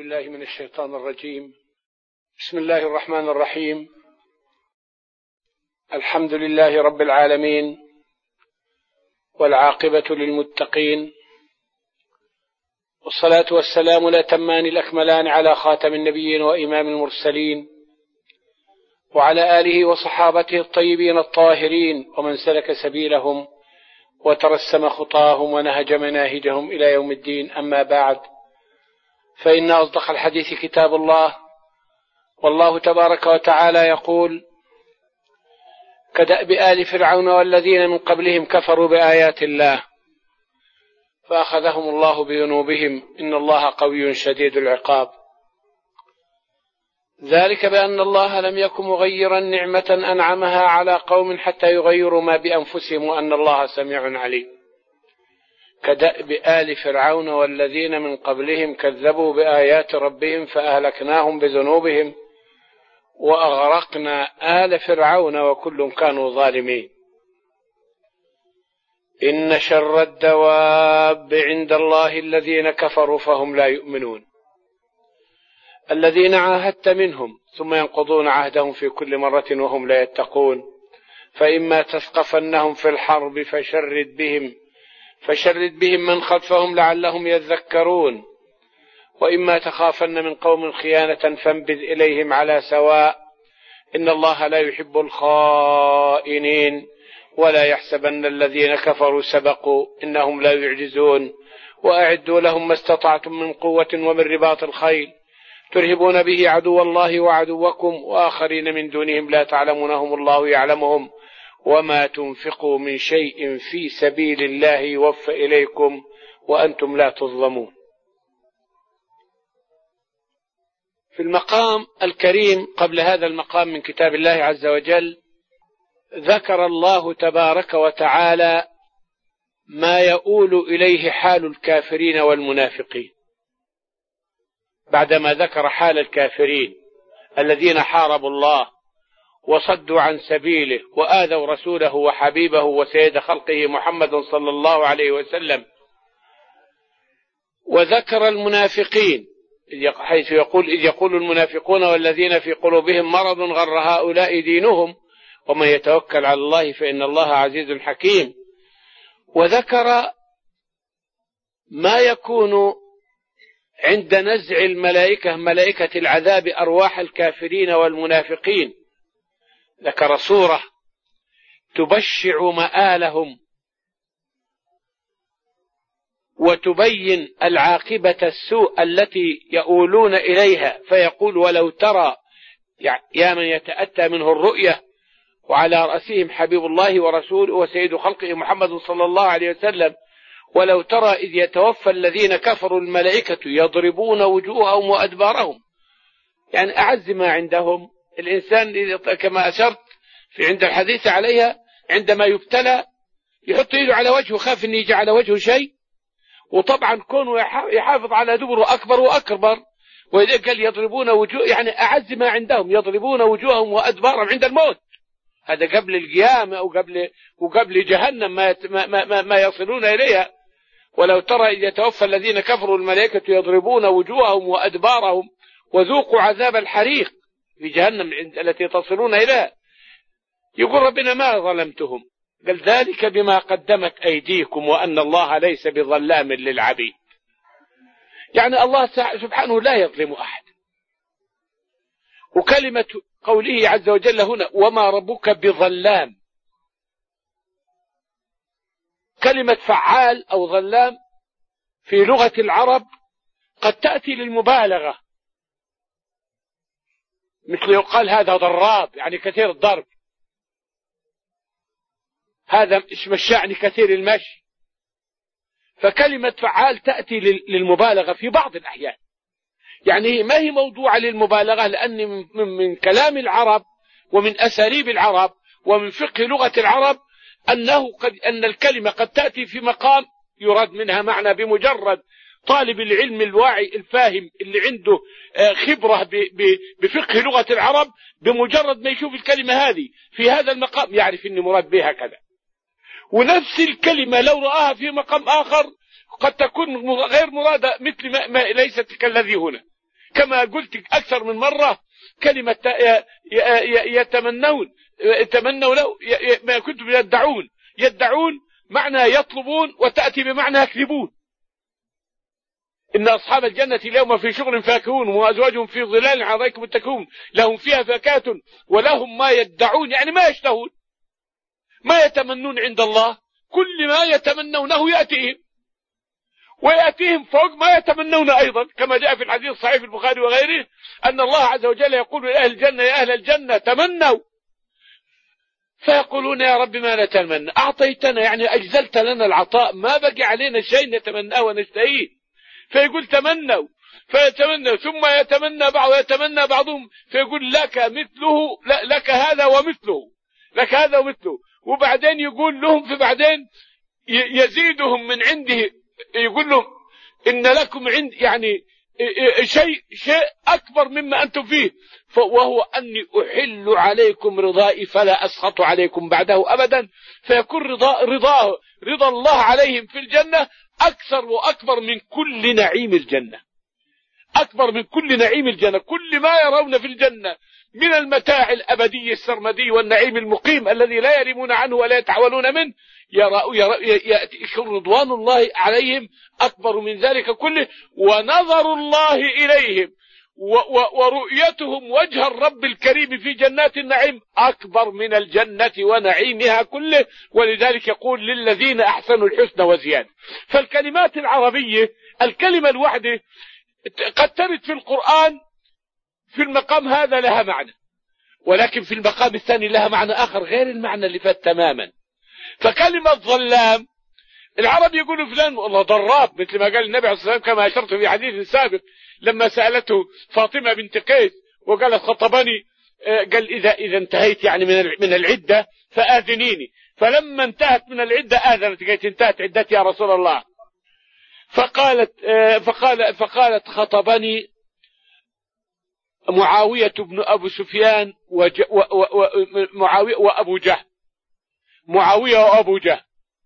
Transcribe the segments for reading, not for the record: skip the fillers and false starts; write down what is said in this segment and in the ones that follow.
بالله من الشيطان الرجيم. بسم الله الرحمن الرحيم. الحمد لله رب العالمين، والعاقبة للمتقين، والصلاة والسلام الأتمان الأكملان على خاتم النبيين وإمام المرسلين، وعلى آله وصحابته الطيبين الطاهرين، ومن سلك سبيلهم وترسم خطاهم ونهج مناهجهم إلى يوم الدين. أما بعد، فإن أصدق الحديث كتاب الله، والله تبارك وتعالى يقول: كدأب آل فرعون والذين من قبلهم كفروا بآيات الله فأخذهم الله بذنوبهم إن الله قوي شديد العقاب. ذلك بأن الله لم يكن مغيرا نعمة أنعمها على قوم حتى يغيروا ما بأنفسهم وأن الله سميع عليم. كدأب آل فرعون والذين من قبلهم كذبوا بآيات ربهم فأهلكناهم بذنوبهم وأغرقنا آل فرعون وكل كانوا ظالمين. إن شر الدواب عند الله الذين كفروا فهم لا يؤمنون، الذين عاهدت منهم ثم ينقضون عهدهم في كل مرة وهم لا يتقون. فإما تثقفنهم في الحرب فشرد بهم من خلفهم لعلهم يذكرون، وإما تخافن من قوم خيانة فانبذ إليهم على سواء، إن الله لا يحب الخائنين. ولا يحسبن الذين كفروا سبقوا إنهم لا يعجزون. وأعدوا لهم ما استطعتم من قوة ومن رباط الخيل ترهبون به عدو الله وعدوكم وآخرين من دونهم لا تعلمونهم الله يعلمهم. وما تنفقوا من شيء في سبيل الله يوفى إليكم وأنتم لا تظلمون. في المقام الكريم قبل هذا المقام من كتاب الله عز وجل ذكر الله تبارك وتعالى ما يؤول إليه حال الكافرين والمنافقين، بعدما ذكر حال الكافرين الذين حاربوا الله وصدوا عن سبيله وآذوا رسوله وحبيبه وسيد خلقه محمد صلى الله عليه وسلم، وذكر المنافقين حيث يقول: إذ يقول المنافقون والذين في قلوبهم مرض غر هؤلاء دينهم ومن يتوكل على الله فإن الله عزيز حكيم. وذكر ما يكون عند نزع الملائكة ملائكة العذاب أرواح الكافرين والمنافقين، ذكر صورة تبشع مآلهم وتبين العاقبة السوء التي يؤولون إليها، فيقول: ولو ترى، يا من يتأتى منه الرؤية وعلى رأسهم حبيب الله ورسوله وسيد خلقه محمد صلى الله عليه وسلم، ولو ترى إذ يتوفى الذين كفروا الملائكة يضربون وجوههم وأدبارهم. يعني أعز ما عندهم الإنسان كما أشرت في عند الحديث عليها، عندما يبتلى يحط يده على وجهه خاف أن يجي على وجهه شيء، وطبعا كونه يحافظ على دبره أكبر وأكبر. وإذا قال يضربون وجوه، يعني أعز ما عندهم يضربون وجوههم وأدبارهم عند الموت، هذا قبل القيامة وقبل جهنم ما يصلون إليها. ولو ترى إذ يتوفى الذين كفروا الملائكة يضربون وجوههم وأدبارهم وذوقوا عذاب الحريق في جهنم التي تصلون إليها. يقول ربنا: ما ظلمتهم، قال: ذلك بما قدمت أيديكم وأن الله ليس بظلام للعبيد. يعني الله سبحانه لا يظلم أحد. وكلمة قوله عز وجل هنا: وما ربك بظلام، كلمة فعال أو ظلام في لغة العرب قد تأتي للمبالغة، مثل يقال هذا ضراب يعني كثير الضرب، هذا مشاعني كثير المشي. فكلمة فعال تأتي للمبالغة في بعض الأحيان، يعني ما هي موضوعة للمبالغة، لأن من كلام العرب ومن أساليب العرب ومن فقه لغة العرب أن الكلمة قد تأتي في مقام يراد منها معنى بمجرد طالب العلم الواعي الفاهم اللي عنده خبرة بفقه لغة العرب، بمجرد ما يشوف الكلمة هذه في هذا المقام يعرف أن مراد بها كذا. ونفس الكلمة لو رآها في مقام آخر قد تكون غير مرادة، مثل ما ليست كالذي هنا. كما قلت أكثر من مرة كلمة يتمنون ما كنتم يدعون معنى يطلبون، وتأتي بمعنى يكذبون. إن أصحاب الجنة اليوم في شغل فاكهون وأزواجهم في ظلال عليكم متكئون لهم فيها فاكهة ولهم ما يدعون، يعني ما يشتهون ما يتمنون عند الله، كل ما يتمنونه يأتيهم ويأتيهم فوق ما يتمنون أيضا، كما جاء في الحديث الصحيح في البخاري وغيره أن الله عز وجل يقول لأهل الجنة يا أهل الجنة تمنوا، فيقولون يا رب ما نتمنى، أعطيتنا يعني أجزلت لنا العطاء، ما بقي علينا شيء نتمناه ونشتهيه، فيقول تمنوا فيتمنوا، ثم يتمنى بعضهم فيقول لك مثله، لك هذا ومثله، لك هذا ومثله، وبعدين يقول لهم، في بعدين يزيدهم من عنده، يقول لهم إن لكم عند يعني شيء أكبر مما أنتم فيه، وهو أني أحل عليكم رضائي فلا أسخط عليكم بعده أبدا، فيكون رضا الله عليهم في الجنة أكثر وأكبر من كل نعيم الجنة، أكبر من كل نعيم الجنة. كل ما يرون في الجنة من المتاع الأبدي السرمدي والنعيم المقيم الذي لا يرمون عنه ولا يتعولون منه، يأتيكم رضوان الله عليهم أكبر من ذلك كله، ونظر الله إليهم ورؤيتهم وجه الرب الكريم في جنات النعيم أكبر من الجنة ونعيمها كله. ولذلك يقول للذين أحسنوا الحسنى وزيادة. فالكلمات العربية الكلمة الواحدة قد ترد في القرآن في المقام هذا لها معنى، ولكن في المقام الثاني لها معنى آخر غير المعنى اللي فات تماما. فكلمة ظلام العرب يقولوا فلان والله ضراب، مثل ما قال النبي عليه الصلاة والسلام كما أشرت في حديث سابق لما سألته فاطمة بنت قيس وقالت خطبني، قال إذا انتهيت يعني من العدة فآذنيني، فلما انتهت من العدة آذنت، قالت انتهت عدتي يا رسول الله، فقالت خطبني معاوية بن أبو سفيان وأبو جهل، معاوية وأبو جهل.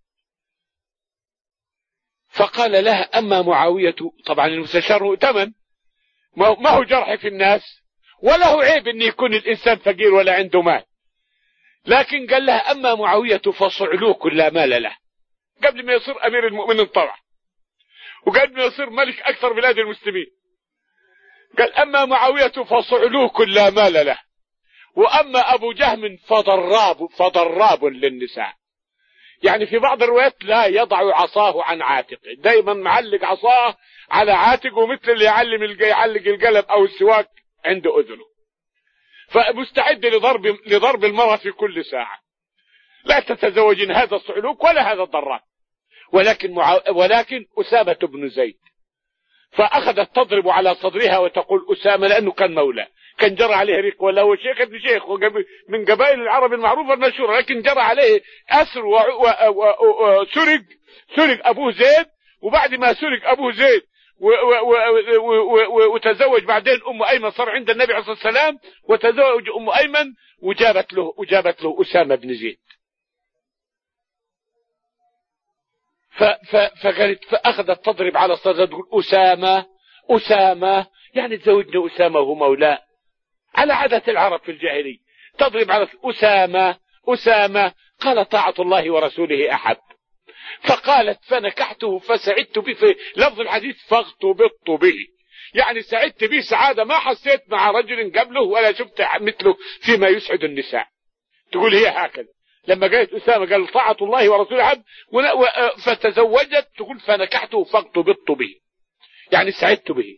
فقال لها أما معاوية، طبعا المستشار مؤتمن ما هو جرح في الناس ولا هو عيب أن يكون الإنسان فقير ولا عنده مال، لكن قال لها أما معاوية فصعلوك لا مال له، قبل ما يصير أمير المؤمنين طبعا وقبل ما يصير ملك أكثر بلاد المسلمين، قال أما معاوية فصعلوك لا مال له، وأما أبو جهم فضراب للنساء. يعني في بعض الروايات لا يضع عصاه عن عاتقه، دايما معلق عصاه على عاتقه مثل اللي يعلق القلم أو السواك عند أذنه، فمستعد لضرب المرأة في كل ساعة. لا تتزوجين هذا الصعلوك ولا هذا الضراب. ولكن أسامة بن زيد فأخذت تضرب على صدرها وتقول أسامة، لأنه كان مولى، كان جرى عليه ريق، ولا هو شيخ ابن شيخ من قبائل العرب المعروفة المشهورة، لكن جرى عليه أسر وسرق أبوه زيد، وبعد ما سرق أبوه زيد وتزوج بعدين أم أيمن، صار عند النبي عليه الصلاة والسلام وتزوج أم أيمن وجابت له أسامة بن زيد. فأخذت تضرب على صدره تقول أسامة يعني تزوجنا أسامة وهو مولاه، على عادة العرب في الجاهلية تضرب على أسامة. قال طاعة الله ورسوله أحب. فقالت فنكحته فسعدت به، في لفظ الحديث فاغتبطت به، يعني سعدت به سعادة ما حسيت مع رجل قبله ولا شفت مثله فيما يسعد النساء. تقول هي هكذا لما قالت أسامة قال طاعة الله ورسوله أحب، فتزوجت تقول فنكحته فاغتبطت به، يعني سعدت به.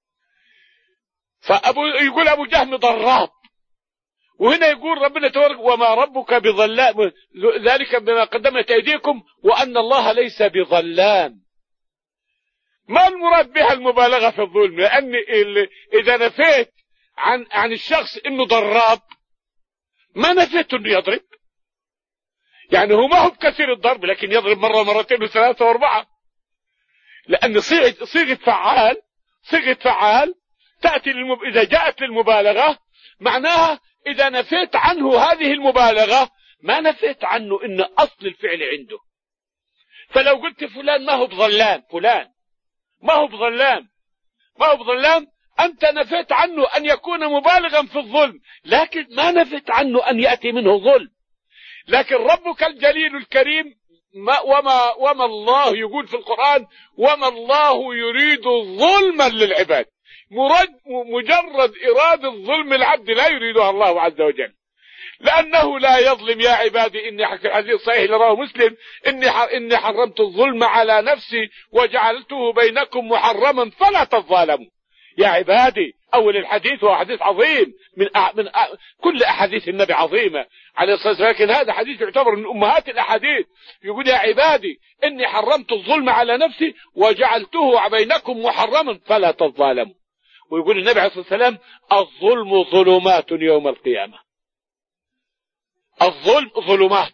يقول أبو جهم ضراب، وهنا يقول ربنا تبارك وما ربك بظلام، ذلك بما قدمت أيديكم وأن الله ليس بظلام. ما المراد بها المبالغة في الظلم؟ لأن إذا نفيت عن الشخص إنه ضراب ما نفيت إنه يضرب، يعني هو ما هو بكثير الضرب لكن يضرب مرة مرتين وثلاثة واربعة، لأن صيغة فعال تأتي إذا جاءت للمبالغة معناها إذا نفيت عنه هذه المبالغة ما نفيت عنه إن أصل الفعل عنده. فلو قلت فلان ما هو بظلام، فلان ما هو بظلام أنت نفيت عنه أن يكون مبالغا في الظلم، لكن ما نفيت عنه أن يأتي منه ظلم. لكن ربك الجليل الكريم وما الله يقول في القرآن: وما الله يريد ظلما للعباد. مجرد إرادة ظلم العبد لا يريدها الله عز وجل، لأنه لا يظلم. يا عبادي إني حكي الحديث صحيح اللي رواه مسلم: إني حرمت الظلم على نفسي وجعلته بينكم محرما فلا تظالموا. يا عبادي، أول الحديث هو حديث عظيم من كل أحاديث النبي عظيمة عليه الصلاة والسلام، لكن هذا حديث يعتبر من أمهات الأحاديث. يقول: يا عبادي إني حرمت الظلم على نفسي وجعلته بينكم محرما فلا تظالموا. ويقول النبي عليه الصلاة والسلام: الظلم ظلمات يوم القيامة. الظلم ظلمات،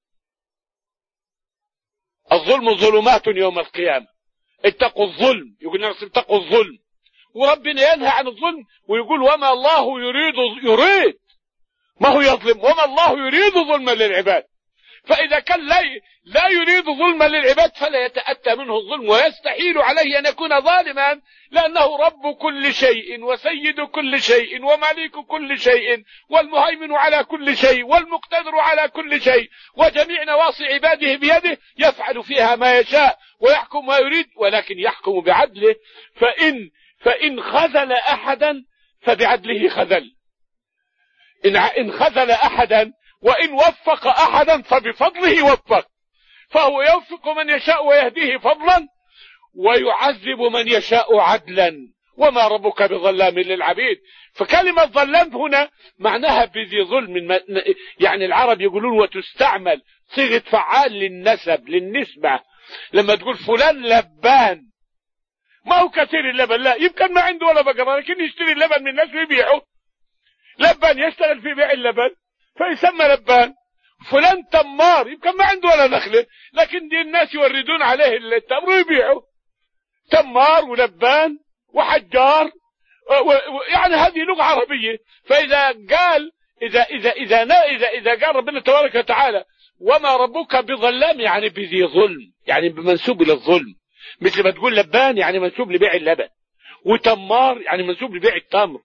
الظلم ظلمات يوم القيامة. اتقوا الظلم، يقول النبي اتقوا الظلم. وربنا ينهى عن الظلم ويقول: وما الله يريد ما هو يظلم، وما الله يريد ظلما للعباد. فإذا كان لا يريد ظلما للعباد فلا يتأتى منه الظلم، ويستحيل عليه أن يكون ظالما، لأنه رب كل شيء وسيد كل شيء ومالك كل شيء والمهيمن على كل شيء والمقتدر على كل شيء، وجميع نواصي عباده بيده، يفعل فيها ما يشاء ويحكم ما يريد، ولكن يحكم بعدله. فإن خذل أحدا فبعدله خذل، إن خذل أحدا، وإن وفق أحدا فبفضله وفق. فهو يوفق من يشاء ويهديه فضلا، ويعذب من يشاء عدلا، وما ربك بظلام للعبيد. فكلمة ظلام هنا معناها بذي ظلم، يعني العرب يقولون وتستعمل صيغة فعال للنسب للنسبة. لما تقول فلان لبان، ما هو كثير اللبن، لا، يمكن ما عنده ولا بقرة لكن يشتري اللبن من الناس ويبيعه. لبان يشتغل في بيع اللبن فيسمى لبان. فلان تمار، يمكن ما عنده ولا نخلة لكن دي الناس يوردون عليه التمر ويبيعه. تمار ولبان وحجار، يعني هذه لغة عربية. فإذا قال إذا قال ربنا تبارك وتعالى: وما ربك بظلام، يعني بذي ظلم، يعني بمنسوب إلى الظلم. مثل ما تقول لبان يعني منسوب لبيع اللبن، وتمار يعني منسوب لبيع التمر،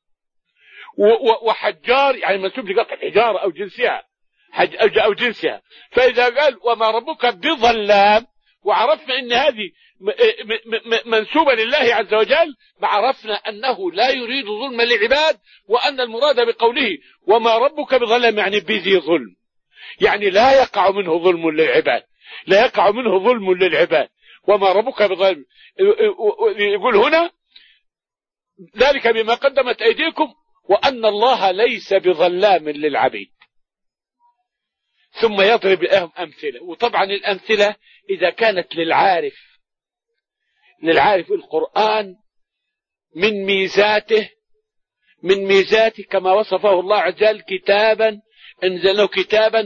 وحجار يعني منسوب لقطع الحجارة أو جنسها أو جنسها. فإذا قال وما ربك بظلام، وعرفنا أن هذه منسوبة لله عز وجل، عرفنا أنه لا يريد ظلم للعباد، وأن المراد بقوله وما ربك بظلام يعني بذي ظلم، يعني لا يقع منه ظلم للعباد، لا يقع منه ظلم للعباد. وما ربك بظلام، يقول هنا: ذلك بما قدمت أيديكم وأن الله ليس بظلام للعبيد. ثم يضرب لهم أمثلة. وطبعا الأمثلة إذا كانت للعارف القرآن من ميزاته كما وصفه الله عز وجل: كتابا أنزلناه كتابا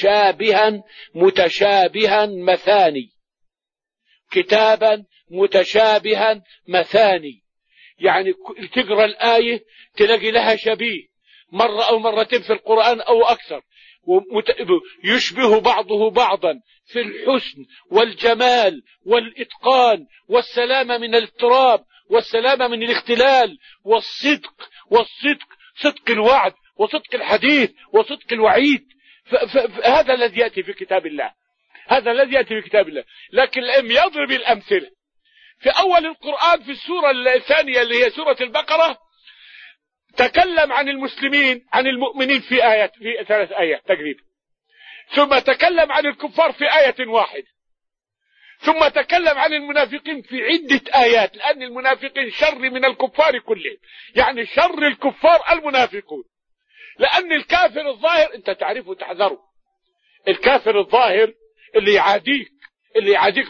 متشابها مثاني. كتابا متشابها مثاني، يعني تقرأ الآية تلاقي لها شبيه مرة أو مرتين في القرآن أو أكثر، يشبه بعضه بعضا في الحسن والجمال والإتقان والسلامة من الاضطراب والسلامة من الاختلال والصدق، صدق الوعد وصدق الحديث وصدق الوعيد. هذا الذي يأتي في كتاب الله، هذا الذي يأتي في كتاب الله. لكن لم يضرب الأمثلة. في أول القرآن في السورة الثانية اللي هي سورة البقرة تكلم عن المسلمين عن المؤمنين في 3 آيات تقريبا، ثم تكلم عن الكفار في آية واحدة، ثم تكلم عن المنافقين في عدة آيات، لأن المنافقين شر من الكفار كلهم، يعني شر الكفار المنافقون. لأن الكافر الظاهر أنت تعرفه تحذره، الكافر الظاهر اللي يعاديك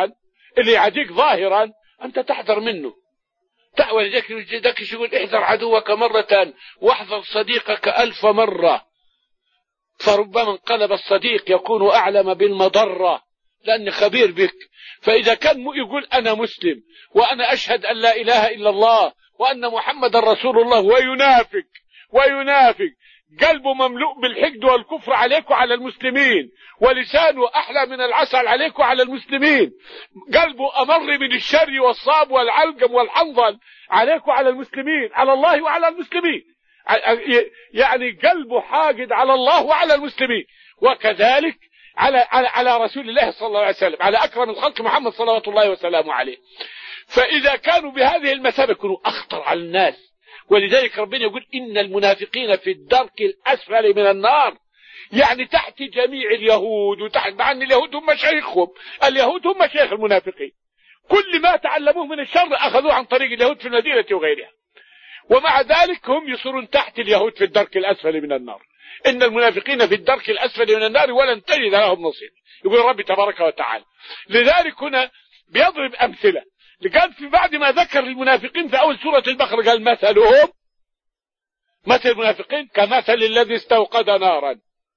ظاهرا أنت تحذر منه. ولذلك يقول: احذر عدوك مرة واحذر صديقك 1000 مرة، فربما انقلب الصديق يكون أعلم بالمضرة، لأني خبير بك. فإذا كان يقول أنا مسلم وأنا أشهد أن لا إله إلا الله وأن محمد رسول الله وينافق قلبه مملوء بالحقد والكفر عليك وعلى المسلمين، ولسانه أحلى من العسل عليك وعلى المسلمين، قلبه أمر من الشر والصاب والعلقم والحنظل عليك وعلى المسلمين، على الله وعلى المسلمين، يعني قلبه حاقد على الله وعلى المسلمين. وكذلك على رسول الله صلى الله عليه وسلم، على أكرم الخلق محمد صلوات الله وسلامه عليه. فإذا كانوا بهذه المثابة يكونوا أخطر على الناس. ولذلك ربنا يقول إن المنافقين في الدرك الأسفل من النار، يعني تحت جميع اليهود، وتحت، مع أن اليهود هم مشايخهم، اليهود هم مشايخ المنافقين، كل ما تعلموه من الشر أخذوه عن طريق اليهود في المدينة وغيرها، ومع ذلك هم يصيرون تحت اليهود في الدرك الأسفل من النار. إن المنافقين في الدرك الأسفل من النار ولن تجد لهم نصير، يقول ربي تبارك وتعالى. لذلك هنا بيضرب أمثلة، قال في بعد ما ذكر المنافقين في أول سورة البقرة قال مثلهم مثل المنافقين كمثل الذي استوقد نارا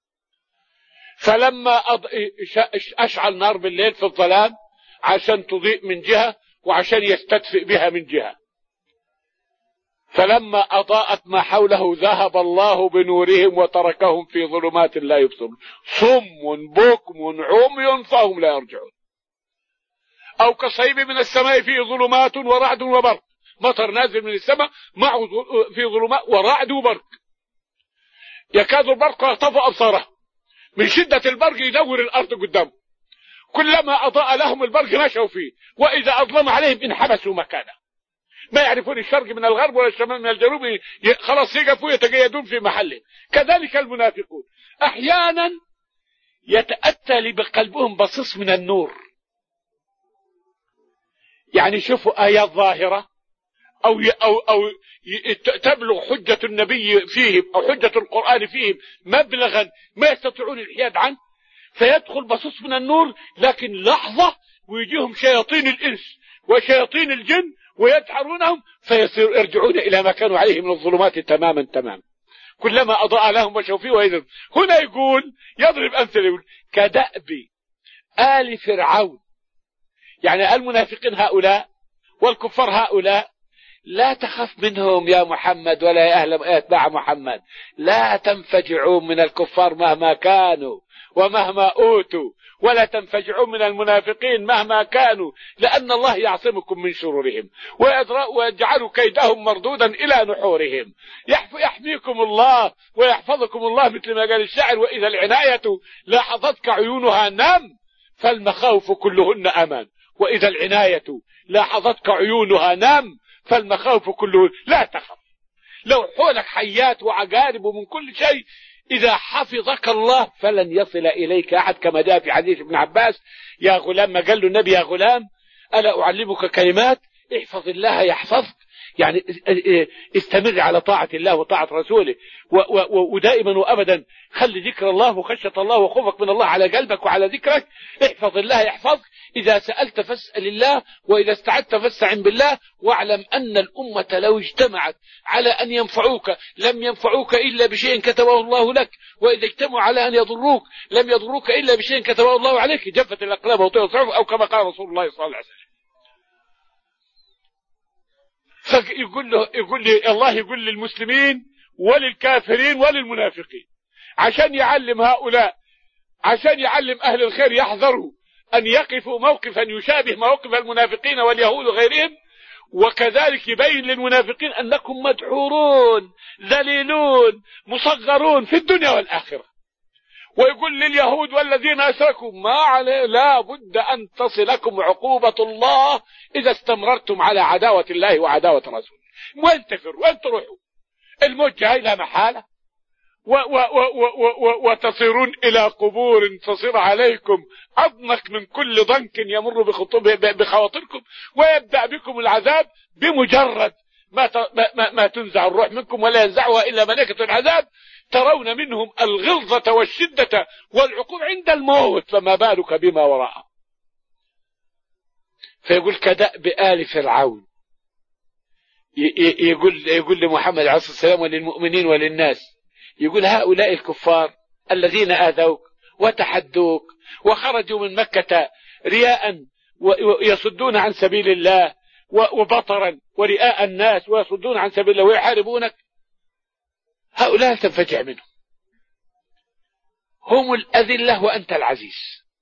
فلما أشعل نار بالليل في الظلام عشان تضيء من جهة وعشان يستدفئ بها من جهة، فلما أضاءت ما حوله ذهب الله بنورهم وتركهم في ظلمات لا يبصرون، صم بكم عمي فهم لا يرجعون. أو كصيب من السماء فيه ظلمات ورعد وبرق، مطر نازل من السماء معه في ظلمات ورعد وبرق، يكاد البرق يخطف أبصاره، من شدة البرق يدور الأرض قدامه، كلما أضاء لهم البرق مشوا فيه، وإذا أظلم عليهم انحبسوا مكانه، ما يعرفون الشرق من الغرب ولا الشمال من الجنوب، خلاص يقفوا يتقيدون في محله. كذلك المنافقون أحيانا يتأتى بقلبهم بصيص من النور، يعني شوفوا آيات ظاهرة أو تبلغ حجة النبي فيهم أو حجة القرآن فيهم مبلغا ما يستطيعون الحياد عنه، فيدخل بصيص من النور، لكن لحظة ويجيهم شياطين الإنس وشياطين الجن ويدحرونهم فيرجعون إلى ما كانوا عليه من الظلمات تماما تماما، كلما أضاء لهم مشوا فيه وإذن. هنا يقول يضرب أمثلة، يقول كدأب آل فرعون، يعني المنافقين هؤلاء والكفار هؤلاء لا تخف منهم يا محمد ولا يا أهل أتباع محمد، لا تنفجعون من الكفار مهما كانوا ومهما أوتوا، ولا تنفجعون من المنافقين مهما كانوا، لأن الله يعصمكم من شرورهم ويجعل كيدهم مردودا إلى نحورهم، يحميكم الله ويحفظكم الله، مثل ما قال الشاعر وإذا العناية لاحظتك عيونها نم فالمخاوف كلهن أمان، وإذا العناية لاحظتك عيونها نم فالمخاوف كلهن لا تخف، لو حولك حيات وعقارب ومن كل شيء، إذا حفظك الله فلن يصل إليك أحد، كما جاء في حديث ابن عباس يا غلام، ما قال له النبي يا غلام ألا أعلمك كلمات احفظ الله يحفظك، يعني استمر على طاعة الله وطاعة رسوله، ودائما وأبدا خلي ذكر الله وخشية الله وخوفك من الله على قلبك وعلى ذكرك، احفظ الله يحفظك، إذا سألت فاسأل الله، وإذا استعدت فاستعن بالله، واعلم أن الأمة لو اجتمعت على أن ينفعوك لم ينفعوك إلا بشيء كتبه الله لك، وإذا اجتمعوا على أن يضروك لم يضروك إلا بشيء كتبه الله عليك، جفت الأقلام وطير الصحف، أو كما قال رسول الله صلى الله عليه وسلم. الله يقول للمسلمين وللكافرين وللمنافقين عشان يعلم هؤلاء، عشان يعلم أهل الخير يحذروا أن يقفوا موقفا يشابه موقف المنافقين واليهود وغيرهم، وكذلك يبين للمنافقين أنكم مدحورون ذليلون مصغرون في الدنيا والآخرة، ويقول لليهود والذين أشركوا ما عليه لا بد أن تصلكم عقوبة الله إذا استمررتم على عداوة الله وعداوة رسوله، وين تفروا وين تروحوا، الموت جاي لا محالة، وتصيرون إلى قبور تصير عليكم أضنك من كل ضنك يمر بخواطركم، ويبدأ بكم العذاب بمجرد ما تنزع الروح منكم، ولا ينزعها إلا ملائكة العذاب، ترون منهم الغلظة والشدة والعقوبة عند الموت، فما بالك بما وراءه. فيقول كدأب آل فرعون، يقول لمحمد عليه الصلاة والسلام وللمؤمنين وللناس، يقول هؤلاء الكفار الذين آذوك وتحدوك وخرجوا من مكة رياء ويصدون عن سبيل الله وبطرا ورئاء الناس ويصدون عن سبيل الله ويحاربونك، هؤلاء تنفجع منهم، هم الأذلة وأنت العزيز،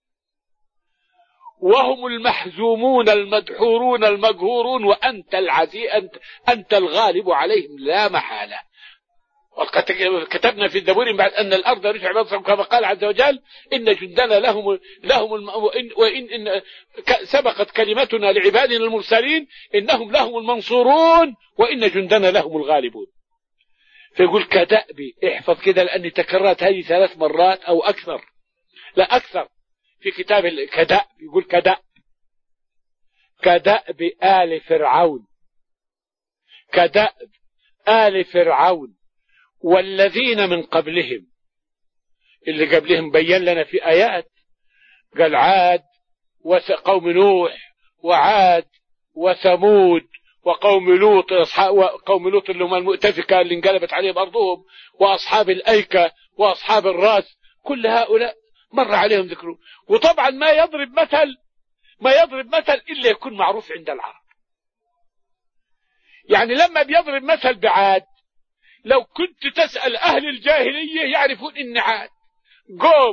وهم المحزومون المدحورون المقهورون وأنت العزيز، أنت الغالب عليهم لا محالة. وقد كتبنا في الزبور بعد أن الأرض رجع بصرهم كما قال عز وجل إن جندنا لهم وإن سبقت كلمتنا لعبادنا المرسلين إنهم لهم المنصورون وإن جندنا لهم الغالبون. فيقول كدأب، احفظ كده لأني تكررت هذه 3 مرات أو أكثر، لا أكثر في كتاب كدأب. يقول كدأب آل فرعون، كدأب آل فرعون والذين من قبلهم. اللي قبلهم بين لنا في آيات، قال عاد وقوم نوح وعاد وثمود وقوم لوط، وقوم لوط اللي هم المؤتفكة اللي انقلبت عليهم أرضهم، وأصحاب الأيكة وأصحاب الراس، كل هؤلاء مر عليهم ذكره. وطبعا ما يضرب مثل إلا يكون معروف عند العرب. يعني لما بيضرب مثل بعاد، لو كنت تسأل أهل الجاهلية يعرفون إن عاد قوم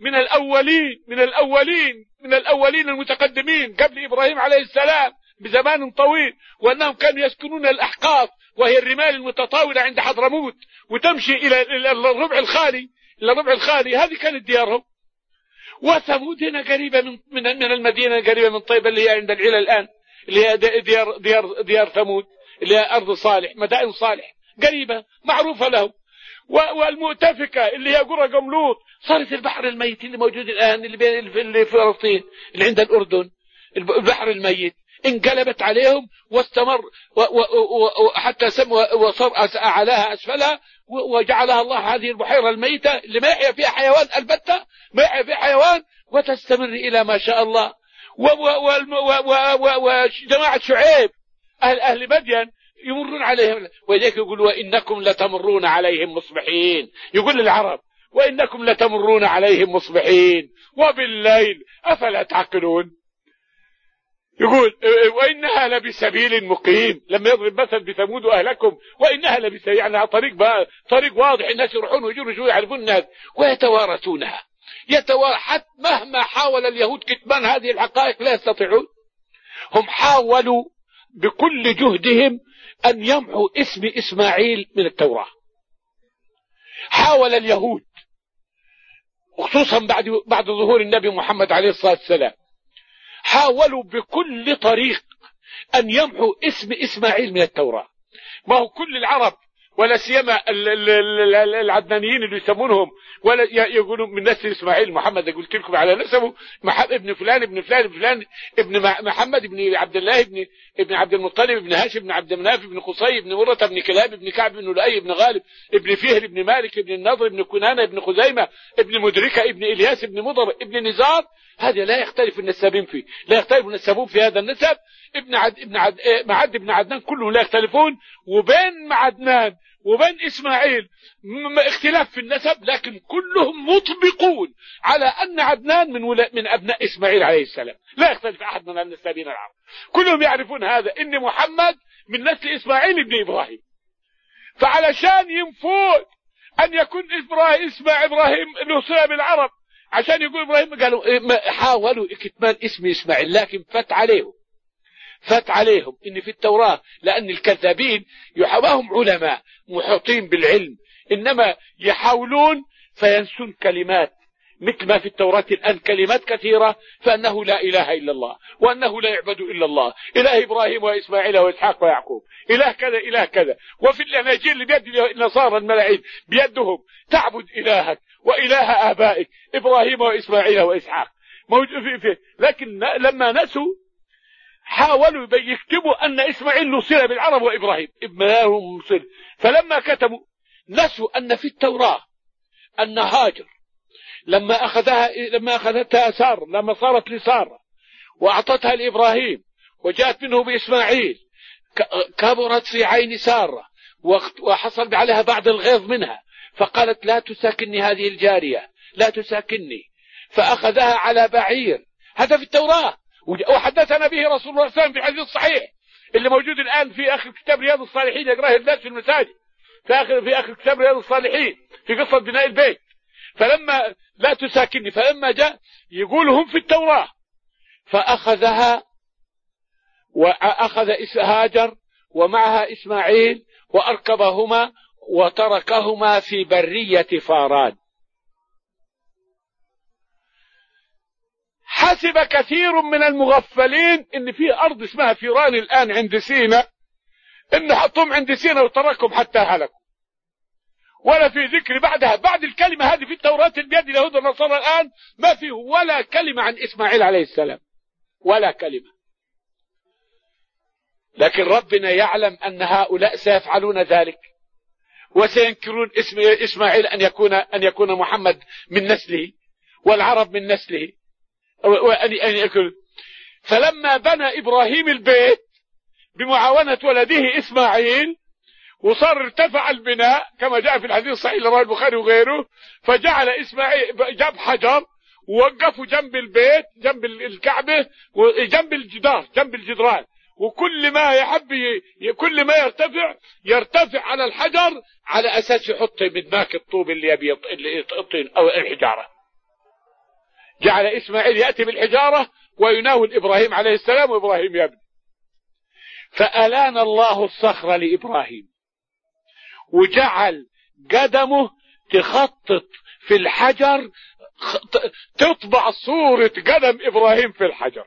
من الأولين المتقدمين قبل إبراهيم عليه السلام بزمان طويل، وأنهم كانوا يسكنون الأحقاف وهي الرمال المتطاولة عند حضرموت وتمشي إلى الربع الخالي، هذه كانت ديارهم. وثمود هنا قريبة من المدينة، قريبة من طيبة اللي هي عند العلا الآن، اللي هي ديار ثمود اللي هي أرض صالح، مدائن صالح قريبة معروفة له. والمؤتفكة اللي هي قرى قوم لوط صارت البحر الميت اللي موجود الآن اللي في فلسطين اللي عند الأردن، البحر الميت انقلبت عليهم واستمر وحتى وصار أعلاها أسفلها، وجعلها الله هذه البحيرة الميتة اللي ما يحيا فيها حيوان البتة، ما يحيا فيها حيوان، وتستمر إلى ما شاء الله. وجماعة شعيب أهل مدين يمرون عليهم، وذلك يقول وإنكم لتمرون عليهم مصبحين، يقول للعرب وإنكم لتمرون عليهم مصبحين وبالليل أفلا تعقلون. يقول وإنها لبسبيل مقيم، لما يضرب مثل بثمود وأهلكم وإنها لبسبيل، يعني طريق واضح، الناس يروحون ويجون شوي يعرفون الناس ويتوارثونها. حتى مهما حاول اليهود كتمان هذه الحقائق لا يستطيعون. هم حاولوا بكل جهدهم أن يمحوا اسم إسماعيل من التوراة. حاول اليهود خصوصا بعد ظهور النبي محمد عليه الصلاة والسلام، حاولوا بكل طريق أن يمحوا اسم إسماعيل من التوراة. ما هو كل العرب ولا سيما العدنانيين اللي يسمونهم ولا يقولوا من نسل إسماعيل محمد، قلت لكم على نسبه ابن فلان ابن فلان ابن فلان ابن محمد ابن عبد الله ابن عبد المطلب ابن هاشم ابن عبد مناف ابن قصي ابن مرة ابن كلاب ابن كعب ابن لؤي ابن غالب ابن فهر ابن مالك ابن النضر ابن كنانة ابن خزيمة ابن مدركة ابن إلياس ابن مضر ابن نزار. هذا لا يختلف النسابين فيه، لا يختلف النسابون في هذا النسب. معد ابن عدنان كلهم لا يختلفون، وبين معدنان وبين إسماعيل اختلاف في النسب، لكن كلهم مطبقون على أن عدنان من أبناء إسماعيل عليه السلام، لا يختلف أحد من النسابين العرب، كلهم يعرفون هذا إن محمد من نسل إسماعيل ابن إبراهيم. فعلشان ينفون أن يكون إبراهيم له صلة بالعرب، عشان يقول إبراهيم، قالوا حاولوا كتمان اسم إسماعيل، لكن فات عليهم إن في التوراة، لأن الكذابين يحواهم علماء محيطين بالعلم، إنما يحاولون فينسون كلمات، مثل ما في التوراة الآن كلمات كثيرة، فأنه لا إله إلا الله، وأنه لا يعبد إلا الله، إله إبراهيم وإسماعيل وإسحاق ويعقوب، إله كذا إله كذا. وفي الأناجيل اللي بيد النصارى الملاعين بيدهم تعبد إلهك وإله آبائك إبراهيم وإسماعيل وإسحاق موجود فيه. لكن لما نسوا حاولوا يكتبوا أن إسماعيل له صلة بالعرب وإبراهيم ابنهم صلة، فلما كتبوا نسوا أن في التوراة أن هاجر لما أخذتها سارة، لما صارت لسارة وأعطتها لإبراهيم وجاءت منه بإسماعيل، كبرت في عين سارة وحصل عليها بعض الغيظ منها، فقالت لا تساكني هذه الجارية، لا تساكني، فأخذها على بعير. هذا في التوراة، وحدثنا به رسول الله صلى الله عليه وسلم في الحديث الصحيح اللي موجود الآن في آخر كتاب رياض الصالحين، يقرأه الناس في المساجد. في آخر كتاب رياض الصالحين في قصة بناء البيت. فلما لا تساكنني، فلما جاء يقولهم في التوراة فأخذها، وأخذ هاجر ومعها إسماعيل وأركبهما وتركهما في برية فاران. حسب كثير من المغفلين ان في ارض اسمها فيران الان عند سيناء، ان حطهم عند سيناء وتركهم حتى هلكوا، ولا في ذكر بعدها بعد الكلمة هذه في التوراة بيد اليهود والنصارى الان ما فيه ولا كلمة عن اسماعيل عليه السلام، ولا كلمة. لكن ربنا يعلم ان هؤلاء سيفعلون ذلك وسينكرون اسم اسماعيل ان يكون محمد من نسله والعرب من نسله وأن يكون. فلما بنى إبراهيم البيت بمعاونة ولده إسماعيل وصار ارتفع البناء كما جاء في الحديث الصحيح لرواه البخاري وغيره، فجعل إسماعيل جاب حجر ووقفوا جنب البيت جنب الكعبة وجنب الجدار جنب الجدران، وكل ما يحب كل ما يرتفع على الحجر على أساس يحط بدماك الطوب اللي يبي الطين أو الحجارة. جعل إسماعيل يأتي بالحجارة ويناول إبراهيم عليه السلام وإبراهيم يبني. فألان الله الصخرة لإبراهيم وجعل قدمه تخطط في الحجر، تطبع صورة قدم إبراهيم في الحجر،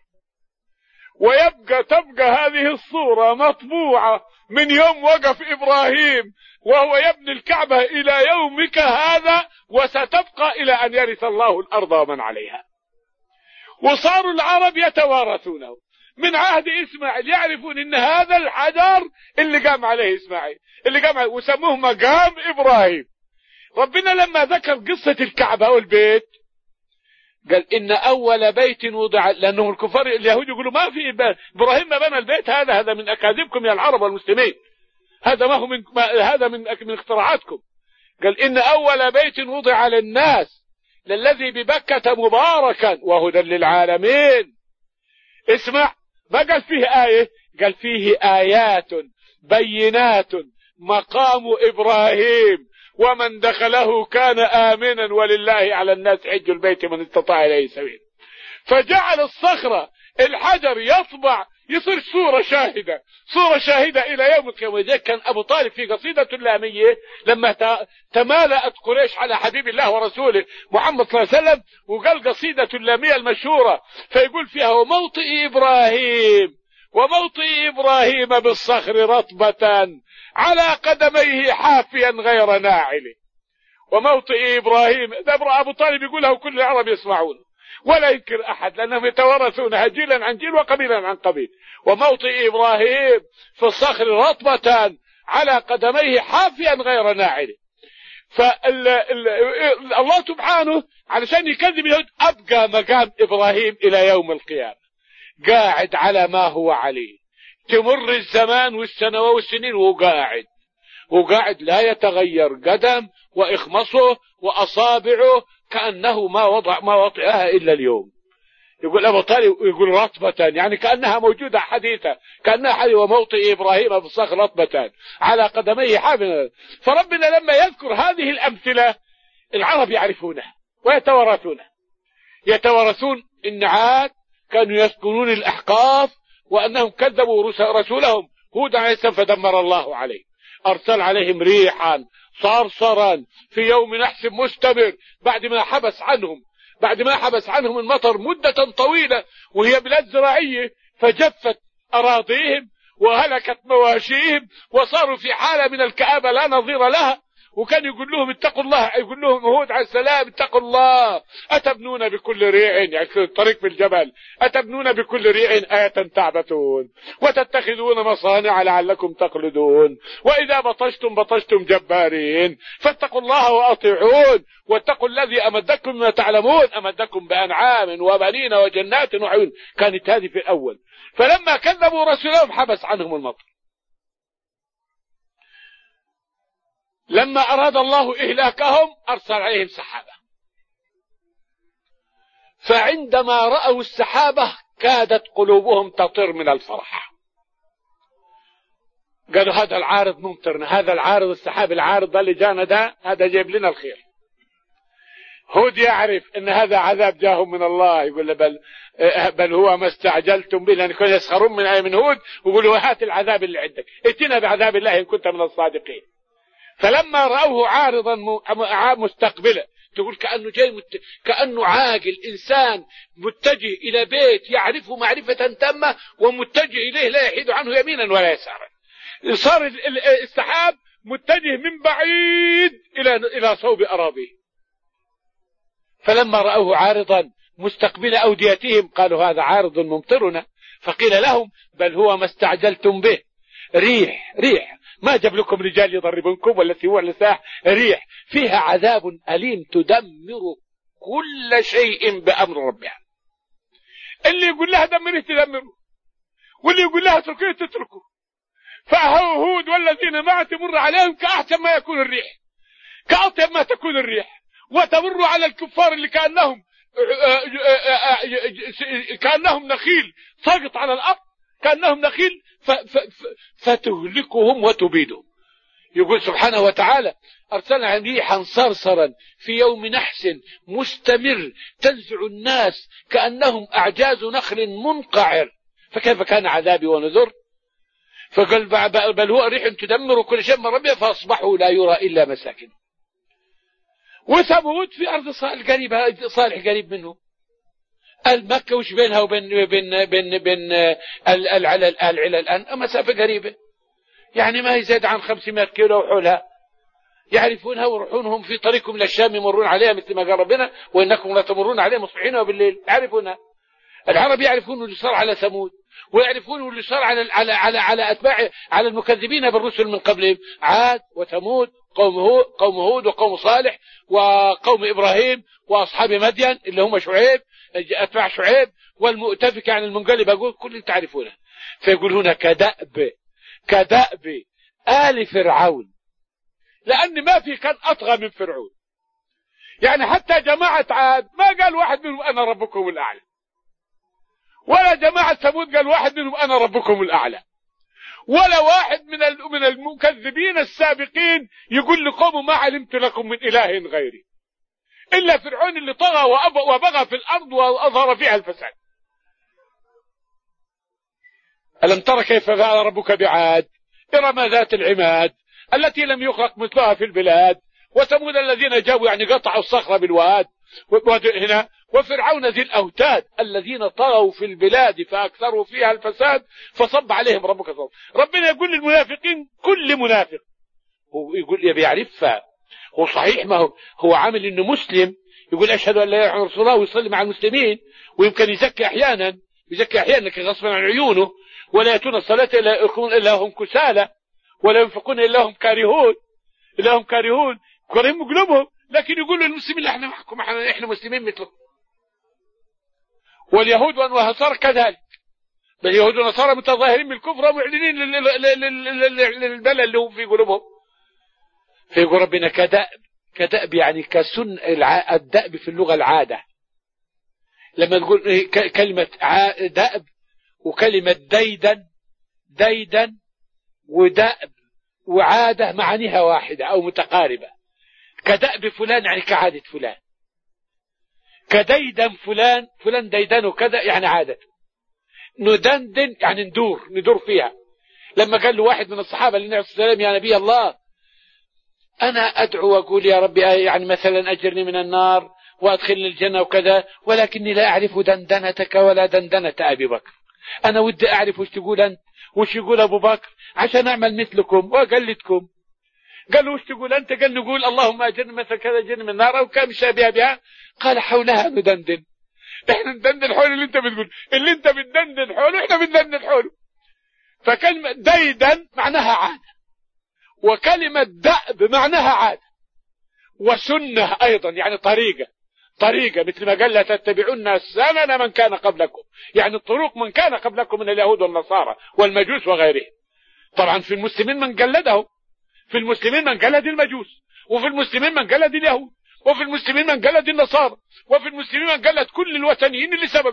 تبقى هذه الصورة مطبوعة من يوم وقف إبراهيم وهو يبني الكعبة إلى يومك هذا، وستبقى إلى أن يرث الله الأرض ومن عليها. وصاروا العرب يتوارثونه من عهد إسماعيل، يعرفون إن هذا الحجر اللي قام عليه إسماعيل وسموه مقام إبراهيم. ربنا لما ذكر قصة الكعبة والبيت قال إن أول بيت وضع، لأنه الكفار اليهود يقولوا ما في إبراهيم ما بنى البيت، هذا من أكاذيبكم يا العرب والمسلمين، هذا ما هو هذا من اختراعاتكم. قال إن أول بيت وضع للناس للذي ببكة مباركا وهدى للعالمين. اسمع، ما قال فيه آية، قال فيه آيات بينات مقام إبراهيم ومن دخله كان آمنا ولله على الناس حج البيت من استطاع إليه سبيلا. فجعل الصخرة الحجر يطبع يصير صورة شاهدة إلى يوم القيامة. كان أبو طالب في قصيدة لامية لما تمالأت قريش على حبيب الله ورسوله محمد صلى الله عليه وسلم، وقال قصيدة لامية المشهورة فيقول فيها وموطئ إبراهيم بالصخر رطبة على قدميه حافيا غير ناعل. وموطئ إبراهيم، أبو طالب يقولها وكل العرب يسمعون ولا ينكر أحد لأنهم يتوارثونها جيلا عن جيل وقبيلا عن قبيل. وموطئ إبراهيم في الصخر رطبة على قدميه حافيا غير ناعل. فالله سبحانه علشان يكذب اليهود أبقى مقام إبراهيم إلى يوم القيامة قاعد على ما هو عليه، تمر الزمان والسنوات والسنين وقاعد لا يتغير قدم وإخمصه وأصابعه كأنه ما وطئها إلا اليوم. يقول أبو طالب يقول رطبة يعني كأنها موجودة حديثة، كأنها حديثة. وموطئ إبراهيم في الصخر رطبة على قدميه حافظا. فربنا لما يذكر هذه الأمثلة العرب يعرفونها ويتوارثونها. يتوارثون إن عاد كانوا يسكنون الأحقاف وأنهم كذبوا رسولهم هود عليه السلام فدمر الله عليه، أرسل عليهم ريحا صرصرا في يوم نحس مستمر بعد ما حبس عنهم المطر مدة طويلة وهي بلاد زراعية، فجفت أراضيهم وهلكت مواشيهم وصاروا في حالة من الكآبة لا نظير لها. وكان يقول لهم اتقوا الله، يقول لهم هود عليه السلام اتقوا الله أتبنون بكل ريع، يعني الطريق في الجبل، أتبنون بكل ريع آية تعبثون وتتخذون مصانع لعلكم تخلدون وإذا بطشتم جبارين فاتقوا الله وأطيعون واتقوا الذي أمدكم ما تعلمون أمدكم بأنعام وبنين وجنات وعيون. كانت هذه في الأول. فلما كذبوا رسولهم حبس عنهم المطر. لما أراد الله إهلاكهم أرسل عليهم سحابة، فعندما رأوا السحابة كادت قلوبهم تطير من الفرح. قالوا هذا العارض ممطرنا، هذا العارض السحاب العارض ده اللي جانا ده هذا جايب لنا الخير. هود يعرف ان هذا عذاب جاهم من الله، يقول بل هو ما استعجلتم به، لان كانوا يسخرون من هود ويقولوا هات العذاب اللي عندك، ائتنا بعذاب الله ان كنت من الصادقين. فلما رأوه عارضا مستقبلا، تقول كأنه جاي كأنه عاقل إنسان متجه إلى بيت يعرفه معرفة تامة ومتجه إليه لا يحيد عنه يمينا ولا يسارا. صار السحاب متجه من بعيد إلى صوب أراضيه. فلما رأوه عارضا مستقبل أوديتهم قالوا هذا عارض ممطرنا، فقيل لهم بل هو ما استعجلتم به، ريح ما جاب لكم رجال يضربونكم ولا سوى لساح، ريح فيها عذاب أليم تدمر كل شيء بأمر ربها. اللي يقول لها دمره تدمره، واللي يقول لها اتركوه تتركه. فهود والذين معه تمر عليهم كأحسن ما يكون الريح، كأطيب ما تكون الريح، وتمر على الكفار اللي كأنهم نخيل ساقط على الأرض، كأنهم نخيل فتهلكهم وتبيدهم. يقول سبحانه وتعالى أرسلنا ريحا صرصرا في يوم نحس مستمر تنزع الناس كأنهم أعجاز نخل منقعر، فكيف كان عذابي ونذر. فقال بل هو ريح تدمر كل شيء من ربها فأصبحوا لا يرى إلا مساكن. وثمود في أرض صالح قريب منه، المكة وش بينها وبين بين العلل الآن مسافة قريبة، يعني ما يزيد عن 500 كيلو وحولها. يعرفونها ويروحونهم في طريقهم للشام يمرون عليها مثل ما قال ربنا وإنكم لتمرون عليها مصبحين وبالليل. يعرفونها العرب، يعرفون اللي صار على ثمود، ويعرفون اللي صار على أتباع على المكذبين بالرسل من قبلهم، عاد وثمود قوم هود وقوم صالح وقوم إبراهيم وأصحاب مدين اللي هم شعيب أتباع شعيب والمؤتفك عن المنقلب، أقول كل تعرفونه. فيقول هنا كدأب آل فرعون، لأن ما في كان أطغى من فرعون. يعني حتى جماعة عاد ما قال واحد منهم أنا ربكم الأعلى، ولا جماعة ثمود قال واحد منهم أنا ربكم الأعلى، ولا واحد من المكذبين السابقين يقول لقوم ما علمت لكم من إله غيري، إلا فرعون اللي طغى وبغى في الأرض وأظهر فيها الفساد. ألم تر كيف فعل ربك بعاد إرم ذات العماد التي لم يخلق مثلها في البلاد، وثمود الذين جابوا يعني قطعوا الصخرة بالواد هنا، وفرعون ذي الأوتاد الذين طغوا في البلاد فأكثروا فيها الفساد فصب عليهم ربك صب. ربنا يقول للمنافقين كل منافق هو يقول يبي يعرفها، هو صحيح ما هو عامل إنه مسلم، يقول أشهد أن لا إله إلا الله ويصلي مع المسلمين، ويمكن يزكي أحيانا لكن غصبا عن عيونه، ولا يأتون الصلاة إلا هم كسالى ولا ينفقون إلا هم كارهون كريم قلوبهم، لكن يقولوا للمسلمين احنا معكم، احنا مسلمين مثلكم. واليهود والنصارى كذلك، بل اليهود والنصارى متظاهرين بالكفر ومعلنين للبلد اللي هم في قلوبهم. فيقول ربنا كدأب يعني كسن الدأب في اللغة العادة. لما تقول كلمة دأب وكلمة ديدن ودأب وعادة معانيها واحدة أو متقاربة. كدأب فلان يعني كعادة فلان، كديدن فلان ديدن وكذا يعني عادة. ندندن يعني ندور فيها. لما قال له واحد من الصحابة للنبي عليه الصلاة والسلام يا نبي الله أنا أدعو وأقول يا ربي يعني مثلا أجرني من النار وأدخلني الجنة وكذا، ولكني لا أعرف دندنتك ولا دندنة أبي بكر، أنا ودي أعرف وش تقول أنت وش يقول أبو بكر عشان أعمل مثلكم وأقلدكم. قال له وش تقول أنت؟ قال نقول اللهم أجرني مثل كذا أجرني من النار أو كان شابه بها. قال حولها ندندن، إحنا ندندن حول اللي أنت بتقول، اللي أنت بتدندن حوله إحنا بندندن حوله. فكلمة ديدن معناها عادة، وكلمة دأب معناها عادة، وسنة أيضا يعني طريقة مثل ما قال لا تتبعون سنن من كان قبلكم، يعني الطرق من كان قبلكم من اليهود والنصارى والمجوس وغيرهم. طبعا في المسلمين من قلدهم، في المسلمين من قلد المجوس، وفي المسلمين من قلد اليهود، وفي المسلمين من قلد النصارى، وفي المسلمين من قلد كل الوثنيين اللي سبقوا،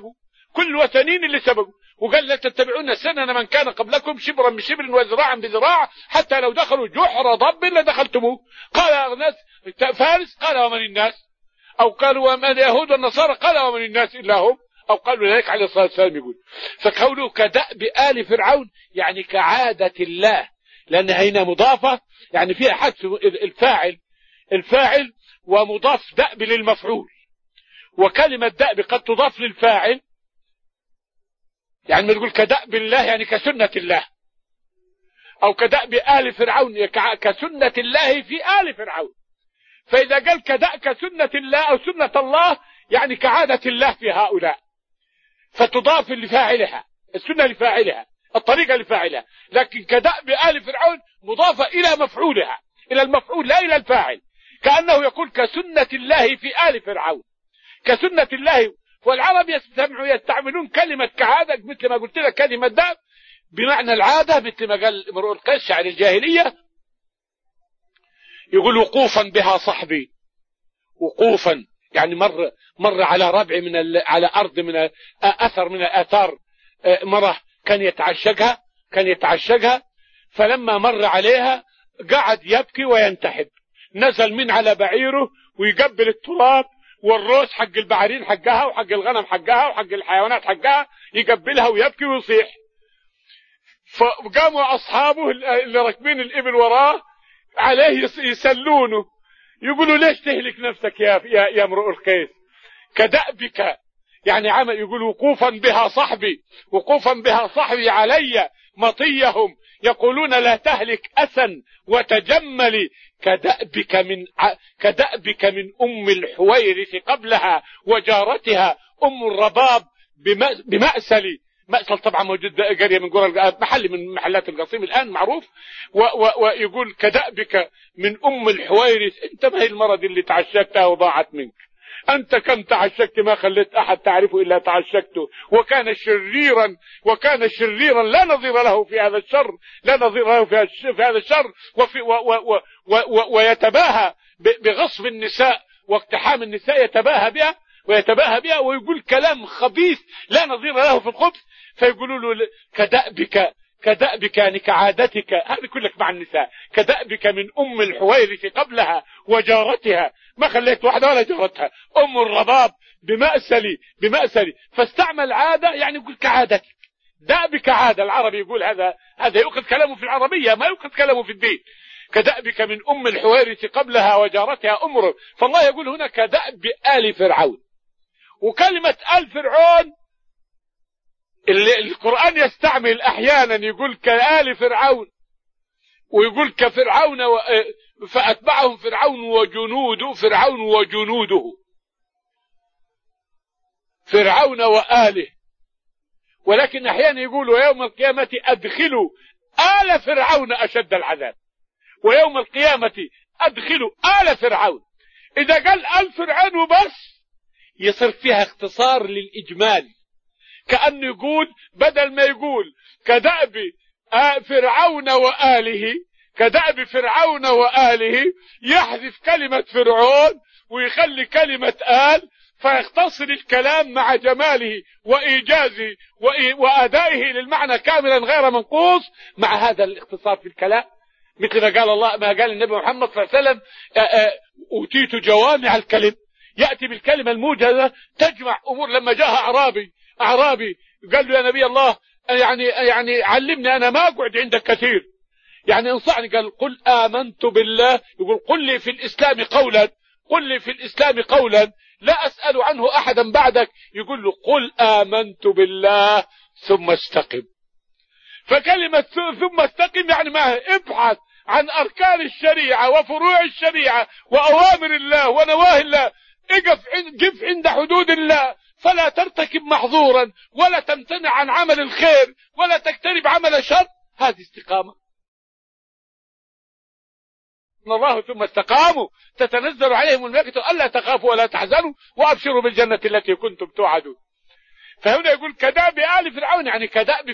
كل الوثنيين اللي سبقوا، وقال لا تتبعون سنن من كان قبلكم شبرا بشبر وذراعا بذراع حتى لو دخلوا جحر ضب لدخلتموه. قال الناس فارس، قال ومن الناس؟ أو قالوا ومن اليهود والنصارى؟ قال ومن الناس إلا هم؟ أو قالوا ذلك عليه الصلاة والسلام يقول. فقوله كدأب آل فرعون يعني كعادة الله، لأن هنا مضافة يعني فيها حذف الفاعل ومضاف دأب للمفعول، وكلمة دأب قد تضاف للفاعل، يعني ما تقول كدأب الله يعني كسنة الله، أو كدأب آل فرعون كسنة الله في آل فرعون. فإذا قال كسنة الله أو سنة الله يعني كعادة الله في هؤلاء، فتضاف لفاعلها، السنة لفاعلها، الطريقة لفاعلها. لكن كدأب آل فرعون مضافة إلى مفعولها، إلى المفعول لا إلى الفاعل، كأنه يقول كسنة الله في آل فرعون، كسنة الله. والعرب يستعملون كلمة كعادة مثل ما قلت لك، كلمة دأب بمعنى العادة، مثل ما قال امرؤ القيس شاعر الجاهلية، يقول وقوفا بها صحبي، وقوفا يعني مر على ربع على أرض من أثر من الآثار، مرة كان يتعشقها، فلما مر عليها قعد يبكي وينتحب، نزل من على بعيره ويقبل التراب والروس حق البعارين حقها وحق الغنم حقها وحق الحيوانات حقها، يقبلها ويبكي ويصيح. فقاموا أصحابه اللي راكبين الإبل وراه عليه يسلونه، يقولوا ليش تهلك نفسك يا امرؤ القيس؟ كدأبك يعني عمل، يقول وقوفا بها صحبي علي مطيهم يقولون لا تهلك أسا وتجملي، كدأبك من أم الحويرث قبلها وجارتها أم الرباب بمأسل. مأسل طبعا موجود قرية من قرى، محل من محلات القصيم الآن معروف. ويقول كدأبك من أم الحويرث، انت ما هي المرض اللي تعشقتها وضاعت منك؟ أنت كم تعشقت ما خليت أحد تعرفه إلا تعشقته، وكان شريرا لا نظير له في هذا الشر، ويتباهى بغصب النساء واقتحام النساء، يتباهى بها ويقول كلام خبيث لا نظير له في الخبث. فيقولوا له كدأبك يعني كعادتك، هذه كلك مع النساء، كدأبك من أم الحويرث قبلها وجارتها، ما خليت واحدة ولا جارتها، أم الرباب بمأسلي. فاستعمل عادة يعني يقول كعادتك، دأبك عادة. العربي يقول هذا يؤخذ كلامه في العربية، ما يؤخذ كلامه في الدين. كدأبك من أم الحويرث قبلها وجارتها أمر. فالله يقول هنا كدأب آل فرعون. وكلمة آل فرعون اللي القرآن يستعمل أحيانا يقول كآل فرعون، ويقول كفرعون فأتبعهم فرعون وجنوده، فرعون وآله. ولكن أحيانا يقول ويوم القيامة أدخلوا آل فرعون أشد العذاب، ويوم القيامة أدخلوا آل فرعون. إذا قال آل فرعون وبس يصير فيها اختصار للإجمال، كأنه يقول بدل ما يقول كدأب فرعون وآله يحذف كلمة فرعون ويخلي كلمة آل، فيختصر الكلام مع جماله وإيجازه وأدائه للمعنى كاملا غير منقوص مع هذا الاختصار في الكلام. مثل ما قال الله، ما قال النبي محمد صلى الله عليه وسلم أوتيت جوامع الكلم، يأتي بالكلمة الموجزة تجمع أمور. لما جاء أعرابي قال له يا نبي الله يعني علمني، أنا ما أقعد عندك كثير، يعني انصحني. قال قل آمنت بالله، يقول قل لي في الإسلام قولا لا أسأل عنه أحدا بعدك، يقول له قل آمنت بالله ثم استقم. فكلمة ثم استقم يعني ما ابحث عن أركان الشريعة وفروع الشريعة وأوامر الله ونواهي الله، قف عند حدود الله، فلا ترتكب محظورا ولا تمتنع عن عمل الخير ولا تقترب عمل الشر. هذه استقامة. الله ثم استقاموا تتنزل عليهم الملائكة ألا تخافوا ولا تحزنوا وأبشروا بالجنة التي كنتم توعدون. فهنا يقول كدأب آل فرعون يعني كدأب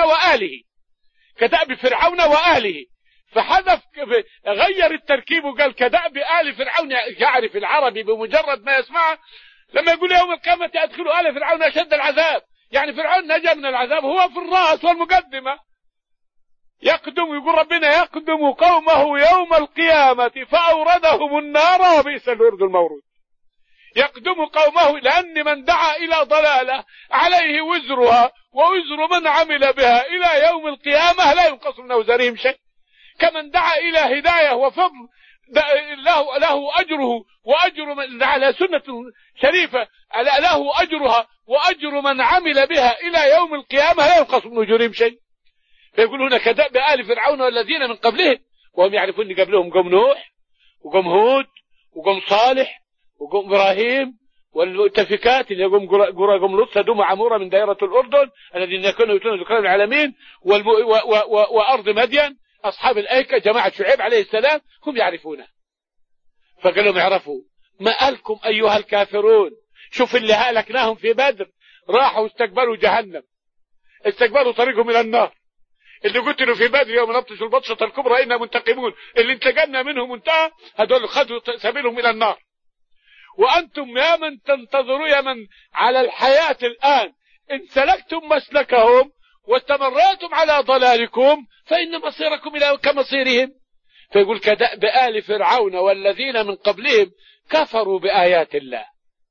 فرعون وآله، فحذف غير التركيب وقال كدأب آل فرعون. يعرف العربي بمجرد ما يسمعه لما يقول يوم القيامة أدخلوا آل فرعون أشد العذاب، يعني فرعون نجا من العذاب، هو في الرأس والمقدمة. يقدم، يقول ربنا يقدم قومه يوم القيامة فأوردهم النار وبئس الورد المورود. يقدم قومه، لأن من دعا إلى ضلالة عليه وزرها ووزر من عمل بها إلى يوم القيامة لا ينقص من أوزارهم شيء. كمن دعا إلى هداية وفضل له أجره وأجر من على سنة شريفة له أجرها وأجر من عمل بها إلى يوم القيامة لا ينقص من أجورهم شيء. فيقول هنا كدأب آل فرعون والذين من قبلهم، وهم يعرفون قبلهم قوم نوح وقوم هود وقوم صالح وقوم إبراهيم والمؤتفكات اللي يقوم قرى قوم لوط سدوم وعمورة من دائرة الأردن الذين يكونوا يؤتون ذكران العالمين وأرض مدين أصحاب الأيكة جماعة شعيب عليه السلام هم يعرفونه. فقال لهم اعرفوا ما ألكم أيها الكافرون. شوف اللي هلكناهم في بدر، راحوا استقبلوا جهنم، استقبلوا طريقهم إلى النار. اللي قتلوا في بدر يوم نبطش البطشة الكبرى إنا منتقمون، اللي انتقمنا منهم انتهى، هدول خذوا سبيلهم إلى النار. وأنتم يا من تنتظروا، يا من على الحياة الآن، إن سلكتم مسلكهم واستمرتم على ضلالكم فإن مصيركم إلى كمصيرهم. فيقول كدأب آل فرعون والذين من قبلهم كفروا بآيات الله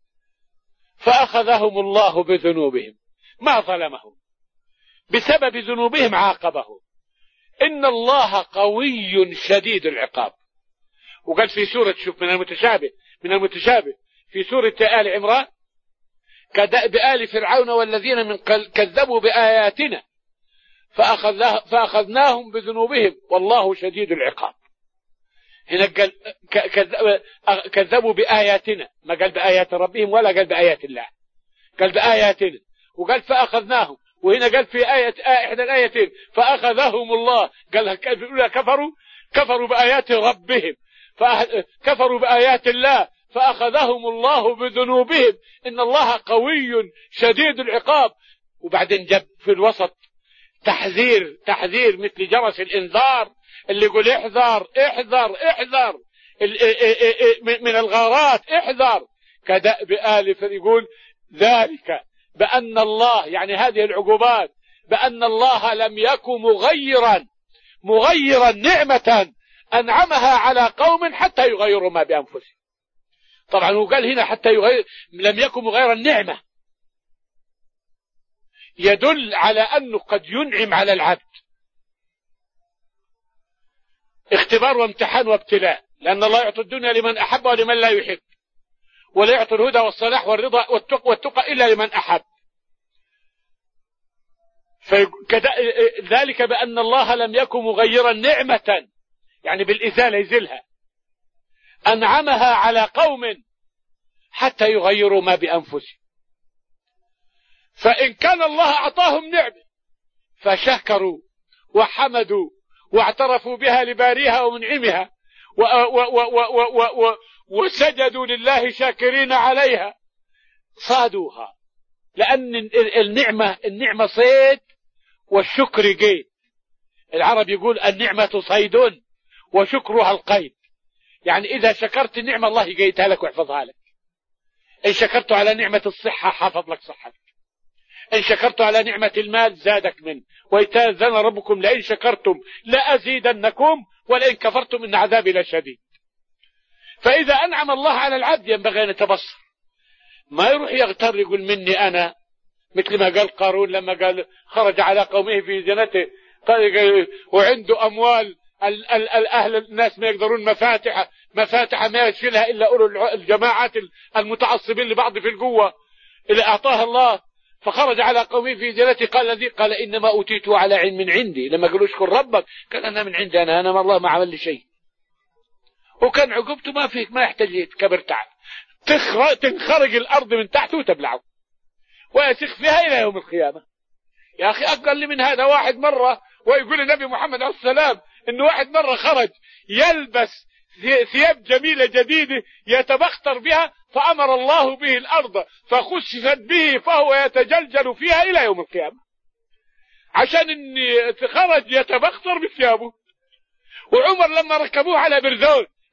فأخذهم الله بذنوبهم، ما ظلمهم، بسبب ذنوبهم عاقبهم. إن الله قوي شديد العقاب. وقال في سورة، شوف من المتشابه في سورة آل عمران كدأب آل فرعون والذين من كذبوا بآياتنا فأخذناهم بذنوبهم والله شديد العقاب. هنا قال كذبوا بآياتنا، ما قال بآيات ربهم ولا قال بآيات الله، قال بآياتنا. وقال فأخذناهم، وهنا قال في إحدى الآيتين فأخذهم الله، قال كفروا بآيات ربهم كفروا بآيات الله فأخذهم الله بذنوبهم إن الله قوي شديد العقاب. وبعدين جاب في الوسط تحذير مثل جرس الإنذار اللي يقول احذر احذر احذر من الغارات، احذر. كدأب آل يقول ذلك بأن الله، يعني هذه العقوبات، بأن الله لم يكن مغيرا نعمة أنعمها على قوم حتى يغيروا ما بأنفسهم. طبعا هو قال هنا حتى لم يكن مغيرا نعمة، يدل على أنه قد ينعم على العبد اختبار وامتحان وابتلاء، لأن الله يعطي الدنيا لمن أحب ولمن لا يحب، ولا يعطي الهدى والصلاح والرضا والتقى إلا لمن أحب. ذلك بأن الله لم يكن مغيرا نعمة، يعني بالإزالة يزلها، أنعمها على قوم حتى يغيروا ما بأنفسهم. فإن كان الله أعطاهم نعمة فشكروا وحمدوا واعترفوا بها لباريها ومنعمها وسجدوا لله شاكرين عليها صادوها، لأن النعمة صيد والشكر قيد. العرب يقول النعمة صيد وشكرها القيد، يعني إذا شكرت النعمة الله يقيدها لك ويحفظها لك. إن شكرت على نعمة الصحة حافظ لك صحتك، إن شكرت على نعمة المال زادك منه، ويتأذن ربكم لئن شكرتم لأزيدنكم ولئن كفرتم إن عذابي لشديد. فإذا أنعم الله على العبد ينبغي أن يتبصر، ما يروح يغتر يقول مني أنا، مثل ما قال قارون لما قال خرج على قومه في زينته وعنده أموال الأهل الناس ما يقدرون مفاتح ما يشيلها إلا أولو الجماعات المتعصبين لبعض في القوة اللي أعطاها الله. فخرج على قومه في زينته قال إنما أوتيته على علم من عندي. لما قالوا اشكر ربك قال أنا من عندي، أنا الله ما عمل لي شيء، وكان عقوبته ما فيك، ما يحتاج يتكبر تعب، تنخرج الأرض من تحته وتبلعه ويسخ فيها إلى يوم القيامة. يا أخي أقل من هذا واحد مرة، ويقول النبي محمد عليه السلام إنه واحد مرة خرج يلبس ثياب جميلة جديدة يتبختر بها فأمر الله به الأرض فخسفت به فهو يتجلجل فيها إلى يوم القيامة، عشان إن خرج يتبختر بثيابه. وعمر لما ركبوه على برزون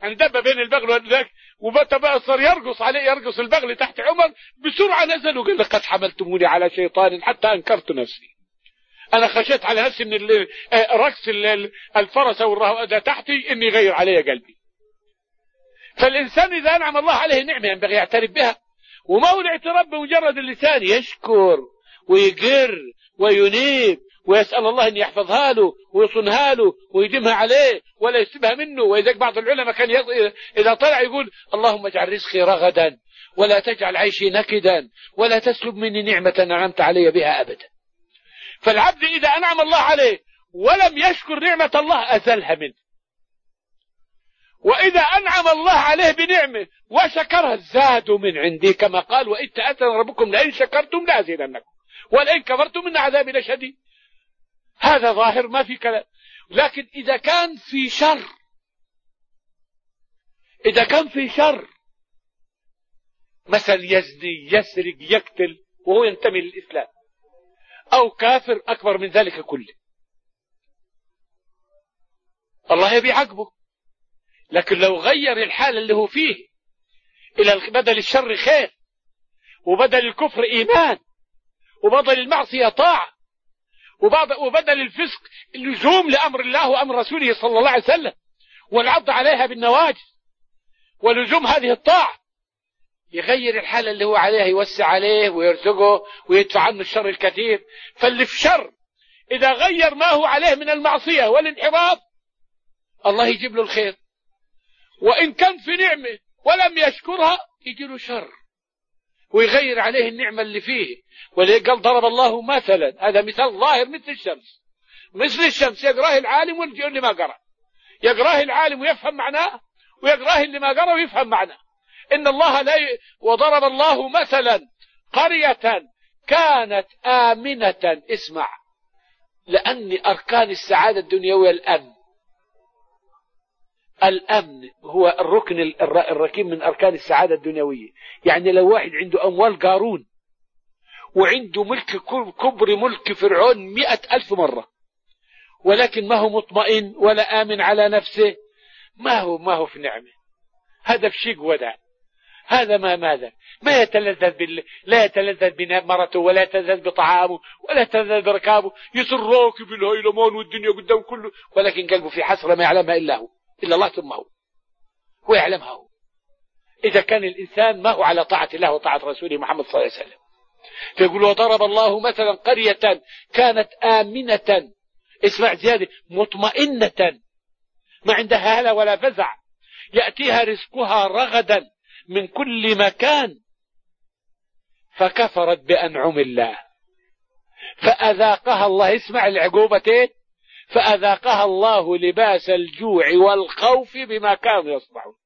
يعني دب بين البغل وذاك، وبت بقى صار يرقص عليه، يرقص البغل تحت عمر. بسرعة نزل وقال لقد حملتموني على شيطان حتى أنكرت نفسي. أنا خشيت على نفسي من رقص الفرس والرهوة تحتي إني يغير علي قلبي. فالإنسان إذا أنعم الله عليه نعمة ينبغي يعترف بها، وما هو الاعتراف بمجرد اللسان، يشكر ويقر وينيب ويسأل الله أن يحفظها له ويصنها له ويدمها عليه ولا يسيبها منه. وإذا بعض العلماء كان إذا طلع يقول اللهم اجعل رزقي رغدا ولا تجعل عيشي نكدا ولا تسلب مني نعمة أنعمت علي بها أبدا. فالعبد إذا أنعم الله عليه ولم يشكر نعمة الله أزلها منه، وإذا أنعم الله عليه بنعمة وشكرها زادوا من عندي، كما قال وإذ تأذن ربكم لئن شكرتم لأزيدنكم ولئن كفرتم من عذابي لشديد. هذا ظاهر ما في كلام. لكن إذا كان في شر، إذا كان في شر مثلا يزني يسرق يقتل وهو ينتمي للإسلام، أو كافر أكبر من ذلك كله، الله يبي عقبه. لكن لو غير الحال اللي هو فيه إلى بدل الشر خير، وبدل الكفر إيمان، وبدل المعصية طاعة، وبدل الفسق اللزوم لأمر الله وأمر رسوله صلى الله عليه وسلم والعض عليها بالنواجذ ولزوم هذه الطاعة، يغير الحال اللي هو عليها، يوسع عليه ويرزقه ويدفع عنه الشر الكثير. فاللي في شر إذا غير ما هو عليه من المعصية والانحراف الله يجيب له الخير، وإن كان في نعمة ولم يشكرها يجي له شر ويغير عليه النعمة اللي فيه. ولذلك قال ضرب الله مثلا، هذا مثال ظاهر مثل الشمس، مثل الشمس يقراه العالم واللي ما قرأ، يقراه العالم ويفهم معناه، ويقراه اللي ما قرأ ويفهم معناه. إن الله لا وضرب الله مثلا قرية كانت آمنة. اسمع، لأن أركان السعادة الدنيوية الأمن هو الركن الركين من أركان السعادة الدنيوية. يعني لو واحد عنده أموال قارون وعنده ملك كبر ملك فرعون 100,000 مرة، ولكن ما هو مطمئن ولا آمن على نفسه، ما هو في نعمة، هذا في شيء وداع، هذا ماذا ما يتلذذ لا يتلذذ بمرته ولا يتلذذ بطعامه ولا يتلذذ بركابه، يصير راكب الهيلمان والدنيا قدام كله، ولكن قلبه في حسرة ما يعلمها إلا هو، إلا الله ثم هو يعلمها هو. إذا كان الإنسان ما هو على طاعة الله وطاعة رسوله محمد صلى الله عليه وسلم. فيقول وضرب الله مثلا قرية كانت آمنة، اسمع زيادة، مطمئنة، ما عندها هلا ولا فزع، يأتيها رزقها رغدا من كل مكان، فكفرت بأنعم الله فأذاقها الله، اسمع العقوبتين، فأذاقها الله لباس الجوع والخوف بما كانوا يصنعون.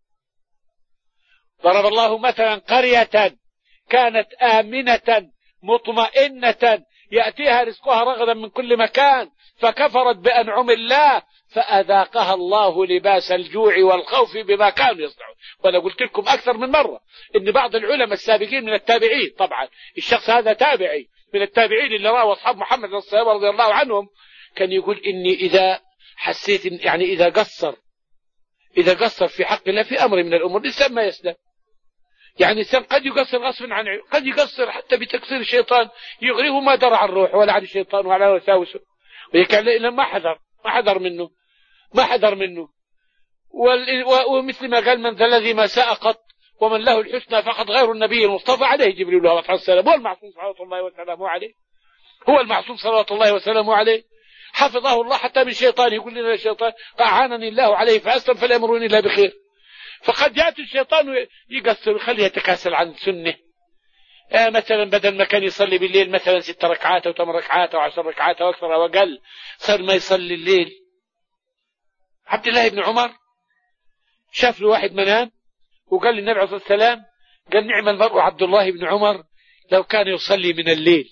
ضرب الله مثلا قرية كانت آمنة مطمئنة يأتيها رزقها رغدا من كل مكان، فكفرت بأنعم الله فأذاقها الله لباس الجوع والخوف بما كانوا يصنعون. وأنا قلت لكم أكثر من مرة إن بعض العلماء السابقين من التابعين، طبعا الشخص هذا تابعي من التابعين اللي رأوا أصحاب محمد الصحابة رضي الله عنهم، كان يقول إني إذا حسيت يعني إذا قصر في حق الله في أمر من الأمور الإنسان ما يسلم. يعني الإنسان قد يقصر غصبا عن، قد يقصر حتى بتقصير الشيطان يغريه ما درى عن روحه ولا عن الشيطان ولا عن وساوسه، ويكون إلا ما حذر منه. ومثل ما قال من ذا الذي ما ساء قط ومن له الحسنى فقط غير النبي المصطفى عليه جبريل عليه السلام، هو المعصوم صلوات الله وسلامه عليه، هو المعصوم صلوات الله وسلامه عليه، حفظه الله حتى من شيطان. يقول لنا الشيطان أعانني الله عليه فأسلم فلا يمرني إلا بخير. فقد يأتي الشيطان يقصر ويخليه يتكاسل عن السنة. مثلا بدل ما كان يصلي بالليل مثلا 6 ركعات أو 8 ركعات أو 10 ركعات أو أكثر أو أقل، صار ما يصلي الليل. عبد الله بن عمر شاف له واحد منام وقال للنبي عليه الصلاة والسلام، قال نعم المرء عبد الله بن عمر لو كان يصلي من الليل.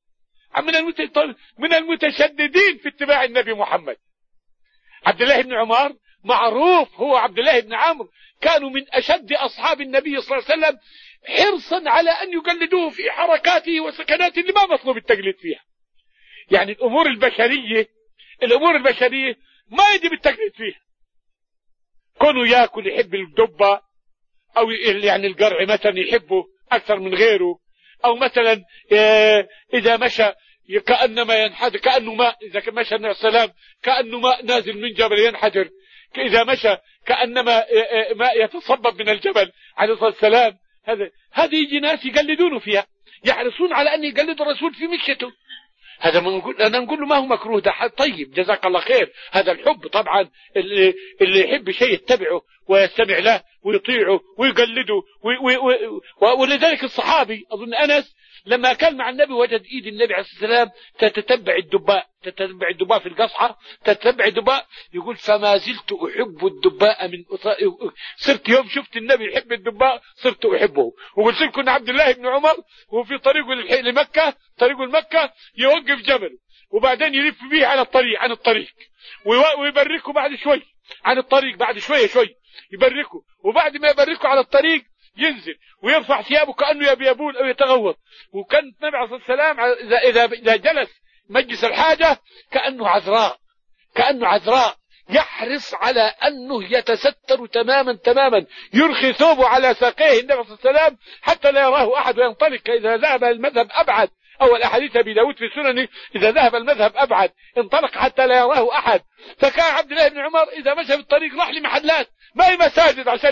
من المتشددين في اتباع النبي محمد. عبد الله بن عمر معروف، هو عبد الله بن عمرو كانوا من أشد أصحاب النبي صلى الله عليه وسلم حرصا على أن يقلدوه في حركاته وسكناته اللي ما مطلوب التقليد فيها. يعني الأمور البشرية ما يجب التقليد فيها، كونه ياكل يحب الدبة، او يعني القرع مثلا يحبه اكثر من غيره، او مثلا اذا مشى كأنما ينحدر، كأنه ماء، اذا مشى النبي صلى الله عليه وسلم كأنه ماء نازل من جبل ينحدر، اذا مشى كأنما ماء يتصبب من الجبل عليه الصلاة والسلام. هذه يجي ناس يقلدونه فيها، يحرصون على ان يقلدوا الرسول في مشيته. هذا أنا نقول له ما هو مكروه، ده طيب جزاك الله خير. هذا الحب طبعا، اللي يحب شيء يتبعه ويستمع له ويطيعه ويقلده. ولذلك الصحابي أظن أنس لما كان مع النبي وجد إيد النبي عليه الصلاة والسلام تتتبع الدباء في القصحة، تتتبع الدباء، يقول فما زلت أحب الدباء صرت يوم شفت النبي يحب الدباء صرت أحبه. وقلت لكم أن عبد الله بن عمر وفي طريقه لمكة، طريقه لمكة يوقف جبله وبعدين يلف به عن الطريق ويبركه بعد شوي عن الطريق، بعد شوي يبركه، وبعد ما يبركه على الطريق ينزل ويرفع ثيابه كأنه يبي يبول أو يتغوط. وكان النبي عليه الصلاة والسلام إذا جلس مجلس الحاجة كأنه عذراء يحرص على أنه يتستر تماما، يرخي ثوبه على ساقيه النبي صلى الله عليه وسلم حتى لا يراه أحد، وينطلق إذا ذهب المذهب أبعد، أو الأحاديث أبي داود في سننه إذا ذهب المذهب أبعد انطلق حتى لا يراه أحد. فكان عبد الله بن عمر إذا مشى في الطريق راح لمحلات ما هي مساجد عشان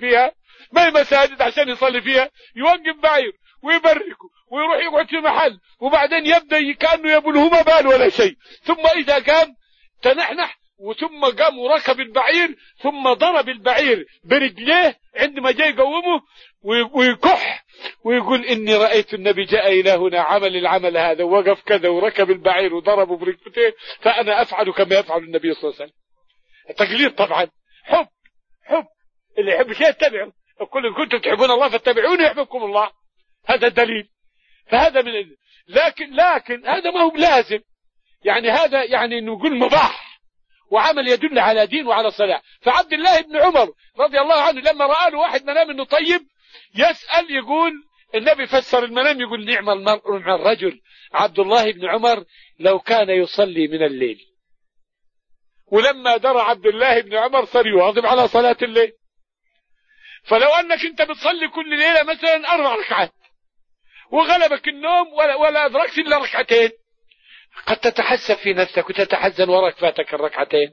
يصلي فيها، يوقف بعير ويبركه ويروح يقعد في محل، وبعدين يبدأ كأنه يبله ما بال ولا شيء، ثم إذا قام تنحنح، وثم قام وركب البعير، ثم ضرب البعير برجليه عندما جاء يقومه ويكح ويقول إني رأيت النبي جاء إلى هنا عمل العمل هذا، وقف كذا وركب البعير وضربه برجلته، فأنا أفعل كما يفعل النبي صلى الله عليه وسلم. التقليد طبعا حب اللي يحب شيء يتبعه، كل إن كنتم تحبون الله فاتبعوني يحببكم الله، هذا الدليل. فهذا لكن هذا ما هو لازم، يعني هذا يعني نقول مباح وعمل يدل على دين وعلى صلاح. فعبد الله بن عمر رضي الله عنه لما رأى له واحد منام انه طيب يسأل، يقول النبي فسر المنام يقول نعم المرء مع الرجل عبد الله بن عمر لو كان يصلي من الليل. ولما درى عبد الله بن عمر صار يواظب على صلاة الليل. فلو أنك أنت بتصلي كل ليلة مثلا 4 ركعات وغلبك النوم ولا أدركت إلا 2 ركعتين، قد تتحسب في نفسك وتتحزن وراك فاتك 2 ركعتين.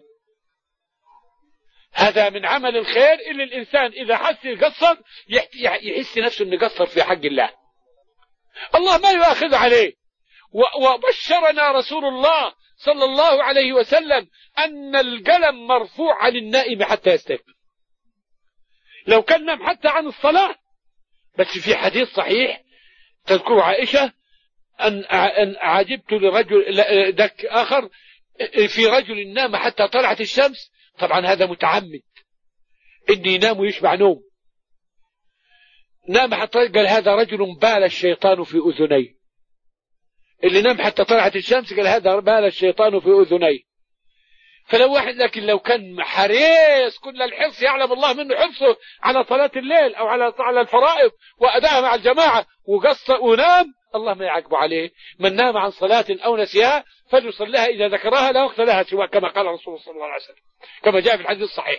هذا من عمل الخير اللي الإنسان إذا حس يقصر يحس نفسه أنه قصر في حق الله ما يؤاخذ عليه. وبشرنا رسول الله صلى الله عليه وسلم أن القلم مرفوع عن النائم حتى يستيقظ، لو كان نام حتى عن الصلاة. بس في حديث صحيح تذكر عائشة أن عجبت لرجل ذاك آخر في رجل نام حتى طلعت الشمس، طبعا هذا متعمد إني ينام ويشبع نوم، نام حتى قال هذا رجل بال الشيطان في أذنيه، اللي نام حتى طلعت الشمس قال هذا بال الشيطان في أذنيه. فلو واحد لكن لو كان حريص كل الحرص يعلم الله منه حرصه على صلاة الليل أو على الفرائض وأداءها مع الجماعة وقصر ونام، الله ما يعاقبه عليه. من نام عن صلاة أو نسيها فليصليها إذا ذكرها لا وقت لها سواء، كما قال الرسول صلى الله عليه وسلم كما جاء في الحديث الصحيح.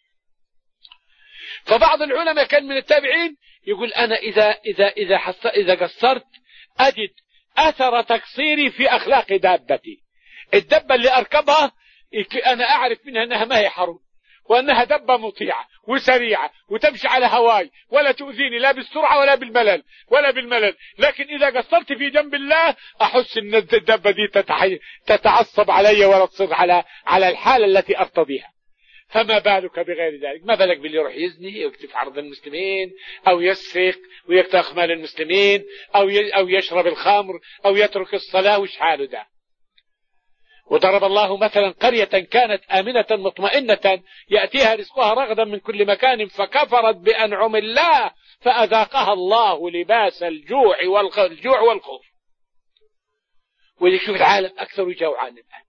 فبعض العلماء كان من التابعين يقول أنا إذا قصرت أجد أثر تقصيري في أخلاق دابتي، الدبة اللي أركبها أنا أعرف منها أنها ما هي حرب، وأنها دبة مطيعة وسريعة وتمشي على هواي ولا تؤذيني لا بالسرعة ولا بالملل. لكن إذا قصرت في جنب الله أحس أن الدبة دي تتعصب علي ولا تصر على الحالة التي أرتضيها. فما بالك بغير ذلك؟ ما بالك باللي يروح يزني يكتف عرض المسلمين أو يسرق ويقتل مال المسلمين أو يشرب الخمر أو يترك الصلاة، وش حاله ده؟ وضرب الله مثلا قرية كانت آمنة مطمئنة يأتيها رزقها رغدا من كل مكان فكفرت بأنعم الله فأذاقها الله لباس الجوع والخوف. ويشوف العالم أكثر جوعا الآن،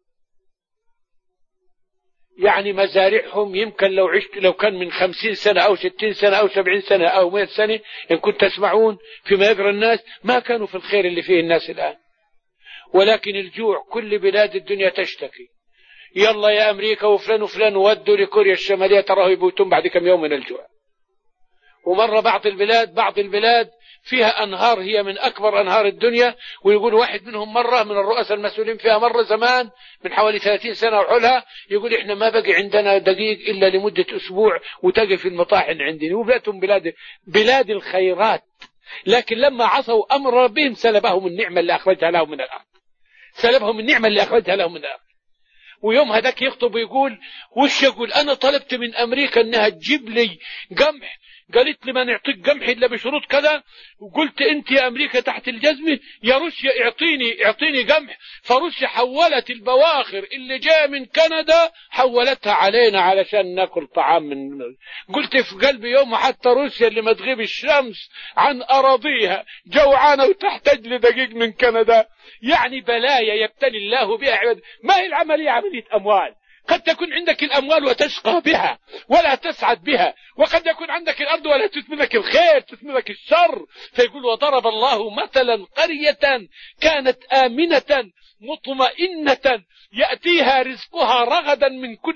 يعني مزارعهم يمكن لو كان من 50 سنة أو 60 سنة أو 70 سنة أو 100 سنة إن كنت تسمعون فيما يقرأ الناس ما كانوا في الخير اللي فيه الناس الآن. ولكن الجوع كل بلاد الدنيا تشتكي، يلا يا أمريكا وفلان وفلان ودوا لكوريا الشمالية تراه يموتون بعد كم يوم من الجوع. ومرة بعض البلاد فيها أنهار هي من أكبر أنهار الدنيا، ويقول واحد منهم مرة من الرؤساء المسؤولين فيها مرة زمان من حوالي 30 سنة وحولها، يقول إحنا ما بقي عندنا دقيق إلا لمدة أسبوع وتقف المطاحن عندنا. وبلادهم بلاد الخيرات، لكن لما عصوا أمر ربهم سلبهم النعمة اللي أخرجها لهم من الأرض، سلبهم النعمة اللي أخرجها لهم من الأرض. ويوم هذاك يخطب ويقول وش يقول أنا طلبت من أمريكا أنها تجيب لي قمح، قالت لي ما نعطيك قمح إلا بشروط كذا، وقلت أنت يا أمريكا تحت الجزمة يا روسيا اعطيني قمح، فروسيا حولت البواخر اللي جاء من كندا حولتها علينا علشان ناكل طعام من. قلت في قلبي يوم حتى روسيا اللي ما تغيب الشمس عن أراضيها جوعانة وتحتاج لدقيق من كندا. يعني بلايا يبتلي الله بها عباد. ما هي العملية عملية أموال، قد تكون عندك الأموال وتشقى بها ولا تسعد بها، وقد يكون عندك الأرض ولا تثمرك الخير تثمرك الشر. فيقول وضرب الله مثلا قرية كانت آمنة مطمئنة يأتيها رزقها رغدا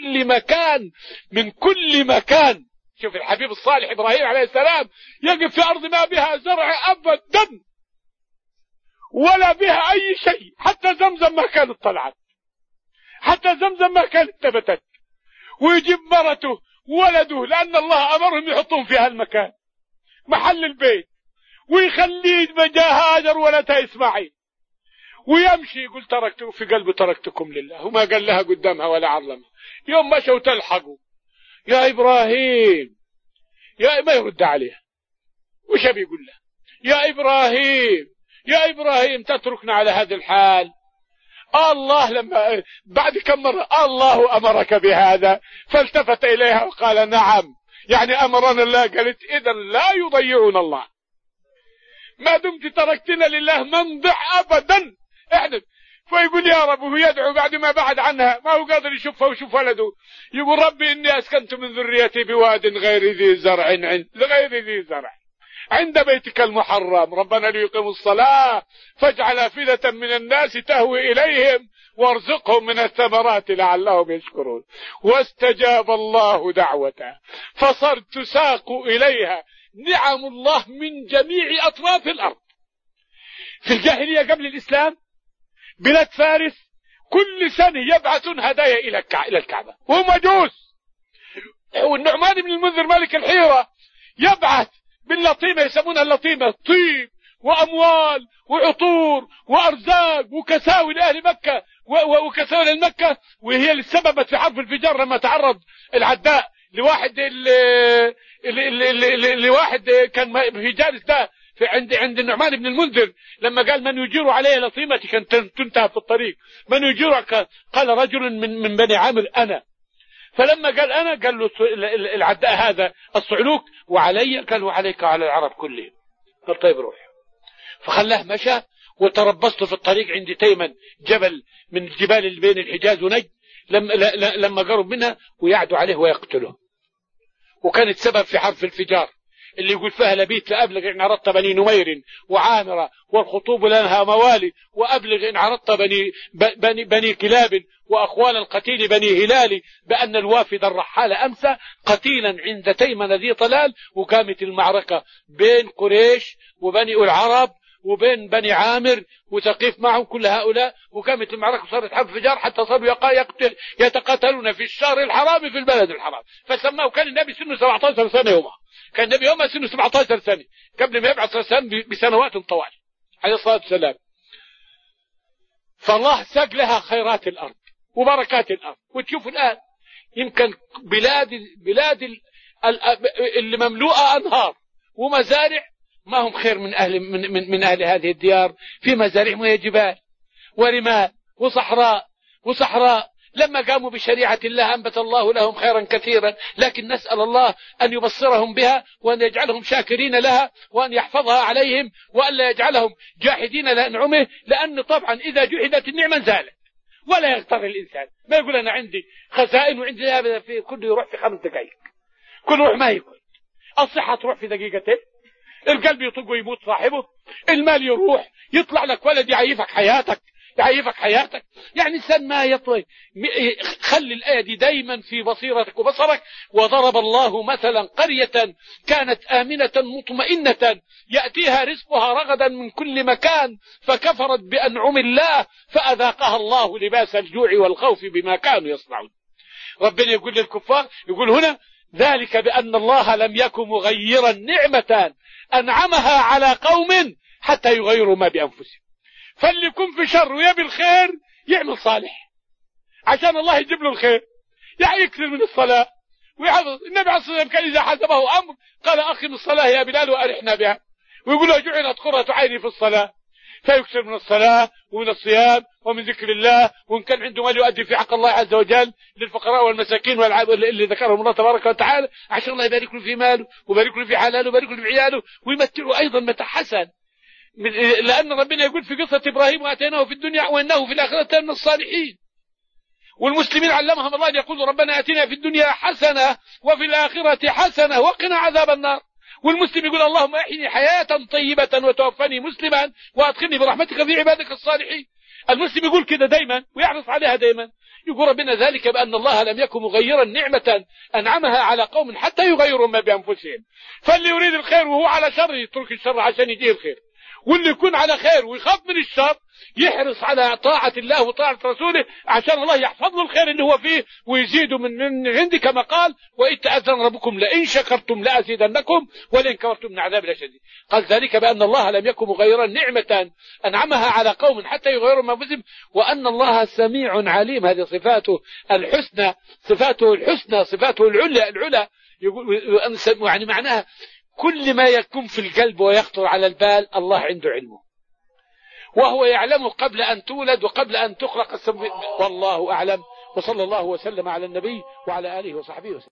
من كل مكان. شوف الحبيب الصالح إبراهيم عليه السلام يقف في أرض ما بها زرع أبدا ولا بها أي شيء، حتى زمزم ما كانت طلعت، حتى زمزم ما كانت ثبتت، ويجيب مرته ولده لأن الله أمرهم يحطون في هالمكان محل البيت، ويخليه مجا هاجر ولدها إسماعيل، ويمشي يقول تركته في قلبه تركتكم لله، وما قال لها قدامها ولا عظمها. يوم مشوا تلحقوا يا إبراهيم ما يرد عليها، وش بيقول له يا إبراهيم تتركنا على هذا الحال؟ الله لما بعد كم مرة الله أمرك بهذا؟ فالتفت إليها وقال نعم، يعني أمرنا الله. قالت إذن لا يضيعون الله ما دمت تركتنا لله ما نضيع أبدا احنا. فيقول يا رب، وهو يدعو بعد ما بعد عنها ما هو قادر يشوفها ويشوف ولده، يقول ربي إني أسكنت من ذريتي بواد غير ذي زرع عند بيتك المحرم ربنا ليقيموا الصلاة فاجعل أفئدة من الناس تهوي إليهم وارزقهم من الثمرات لعلهم يشكرون. واستجاب الله دعوته فصرت تساق إليها نعم الله من جميع أطراف الأرض. في الجاهلية قبل الإسلام بلاد فارس كل سنة يبعثون هدايا إلى الكعبة، وهم مجوس. والنعمان بن المنذر ملك الحيرة يبعث باللطيمة، يسمونها اللطيمة، طيب وأموال وعطور وأرزاق وكساوي لأهل مكة وكساوي للمكة. وهي اللي سببت في حرب الفجار لما تعرض العداء لواحد كان في جالس ده عند النعمان بن المنذر، لما قال من يجير عليه لطيمتي كانت تنتهى في الطريق، من يجير قال رجل من بني عامر أنا. فلما قال أنا قال له العداء هذا الصعلوك وعلي، قال وعليك على العرب كلهم. قال طيب روح. فخلاه مشى وتربصت في الطريق عند تيمن، جبل من الجبال اللي بين الحجاز ونجد، لما قرب منها ويعدوا عليه ويقتله. وكانت سبب في حرب الفجار اللي يقول فيها لبيت لأبلغ إن عرضت بني نمير وعامرة والخطوب لها موالي، وأبلغ إن عرضت بني كلاب وأخوال القتيل بني هلال، بأن الوافد الرحال أمسى قتيلا عند تيمن ذي طلال. وقامت المعركة بين قريش وبني العرب وبين بني عامر وثقيف معهم كل هؤلاء، وقامت المعركة وصارت حرب فجار حتى صاروا يتقاتلون في الشهر الحرام في البلد الحرام. فسماه كان النبي سنه 17 سنة يومها، كان النبي يومها سنه 17 سنة قبل ما يبعث رسام بسنوات طوال عليه الصلاة والسلام. فالله ساق لها خيرات الأرض وبركات الأرض. وتشوف الآن يمكن بلاد اللي مملوءة أنهار ومزارع ما هم خير من أهل هذه الديار. في مزارعهم وهي جبال ورمال وصحراء. لما قاموا بشريعة الله أنبت الله لهم خيرا كثيرا، لكن نسأل الله أن يبصرهم بها وأن يجعلهم شاكرين لها وأن يحفظها عليهم وأن لا يجعلهم جاحدين لأنعمه، لأن طبعا إذا جحدت النعمة زالت. ولا يغتر الإنسان ما يقول أنا عندي خزائن وعندي هذا، في كله يروح في 5 دقائق، كله يروح ما يقول. الصحة تروح في دقيقتين، القلب يطق ويموت صاحبه، المال يروح، يطلع لك ولد يعيفك حياتك يعيفك حياتك. يعني إنسان ما يطوي. خلي الآية دي دايما في بصيرتك وبصرك. وضرب الله مثلا قرية كانت آمنة مطمئنة يأتيها رزقها رغدا من كل مكان فكفرت بأنعم الله فأذاقها الله لباس الجوع والخوف بما كانوا يصنعون. ربنا يقول للكفار، يقول هنا ذلك بأن الله لم يكن مغيرا نعمة أنعمها على قوم حتى يغيروا ما بأنفسهم. فاللي يكون في شر ويبي الخير يعمل صالح عشان الله يجيب له الخير، يعني يكثر من الصلاة ويحفظ. النبي عليه الصلاة والسلام كان إذا حسبه أمر قال أقم الصلاة يا بلال وأرحنا بها، ويقول له جعلت قرة عيني في الصلاة، فيكثر من الصلاة ومن الصيام ومن ذكر الله، وإن كان عنده مال يؤدي في حق الله عز وجل للفقراء والمساكين اللي ذكرهم الله تبارك وتعالى عشان الله يبارك له في ماله ويبارك له في حلاله ويبارك له في عياله ويمتعه أيضا متى حسن. لأن ربنا يقول في قصة إبراهيم وآتيناه في الدنيا وإنه في الآخرة من الصالحين. والمسلمين علمهم الله أن يقولوا ربنا آتنا في الدنيا حسنة وفي الآخرة حسنة وقنا عذاب النار. والمسلم يقول اللهم احيني حياة طيبة وتوفني مسلما وادخلني برحمتك في عبادك الصالحين. المسلم يقول كده دايما ويحرص عليها دايما. يقول ربنا ذلك بأن الله لم يكن مغيرا نعمة أنعمها على قوم حتى يغيروا ما بأنفسهم. فاللي يريد الخير وهو على شر يترك الشر عشان يجيه الخير، واللي يكون على خير ويخاف من الشر يحرص على طاعة الله وطاعة رسوله عشان الله يحفظ له الخير اللي هو فيه ويزيده من عندي كما قال وإن تأذن ربكم لئن شكرتم لأزيدنكم ولئن كفرتم من عذاب لشديد. قال ذلك بأن الله لم يكن مغيرا نعمة أنعمها على قوم حتى يغيروا ما بهم وأن الله سميع عليم. هذه صفاته الحسنى، صفاته الحسنى، صفاته العلى. يقول يعني معناها كل ما يكون في القلب ويخطر على البال الله عنده علمه، وهو يعلم قبل أن تولد وقبل أن تخلق. والله أعلم، وصلى الله وسلم على النبي وعلى آله وصحبه وسلم.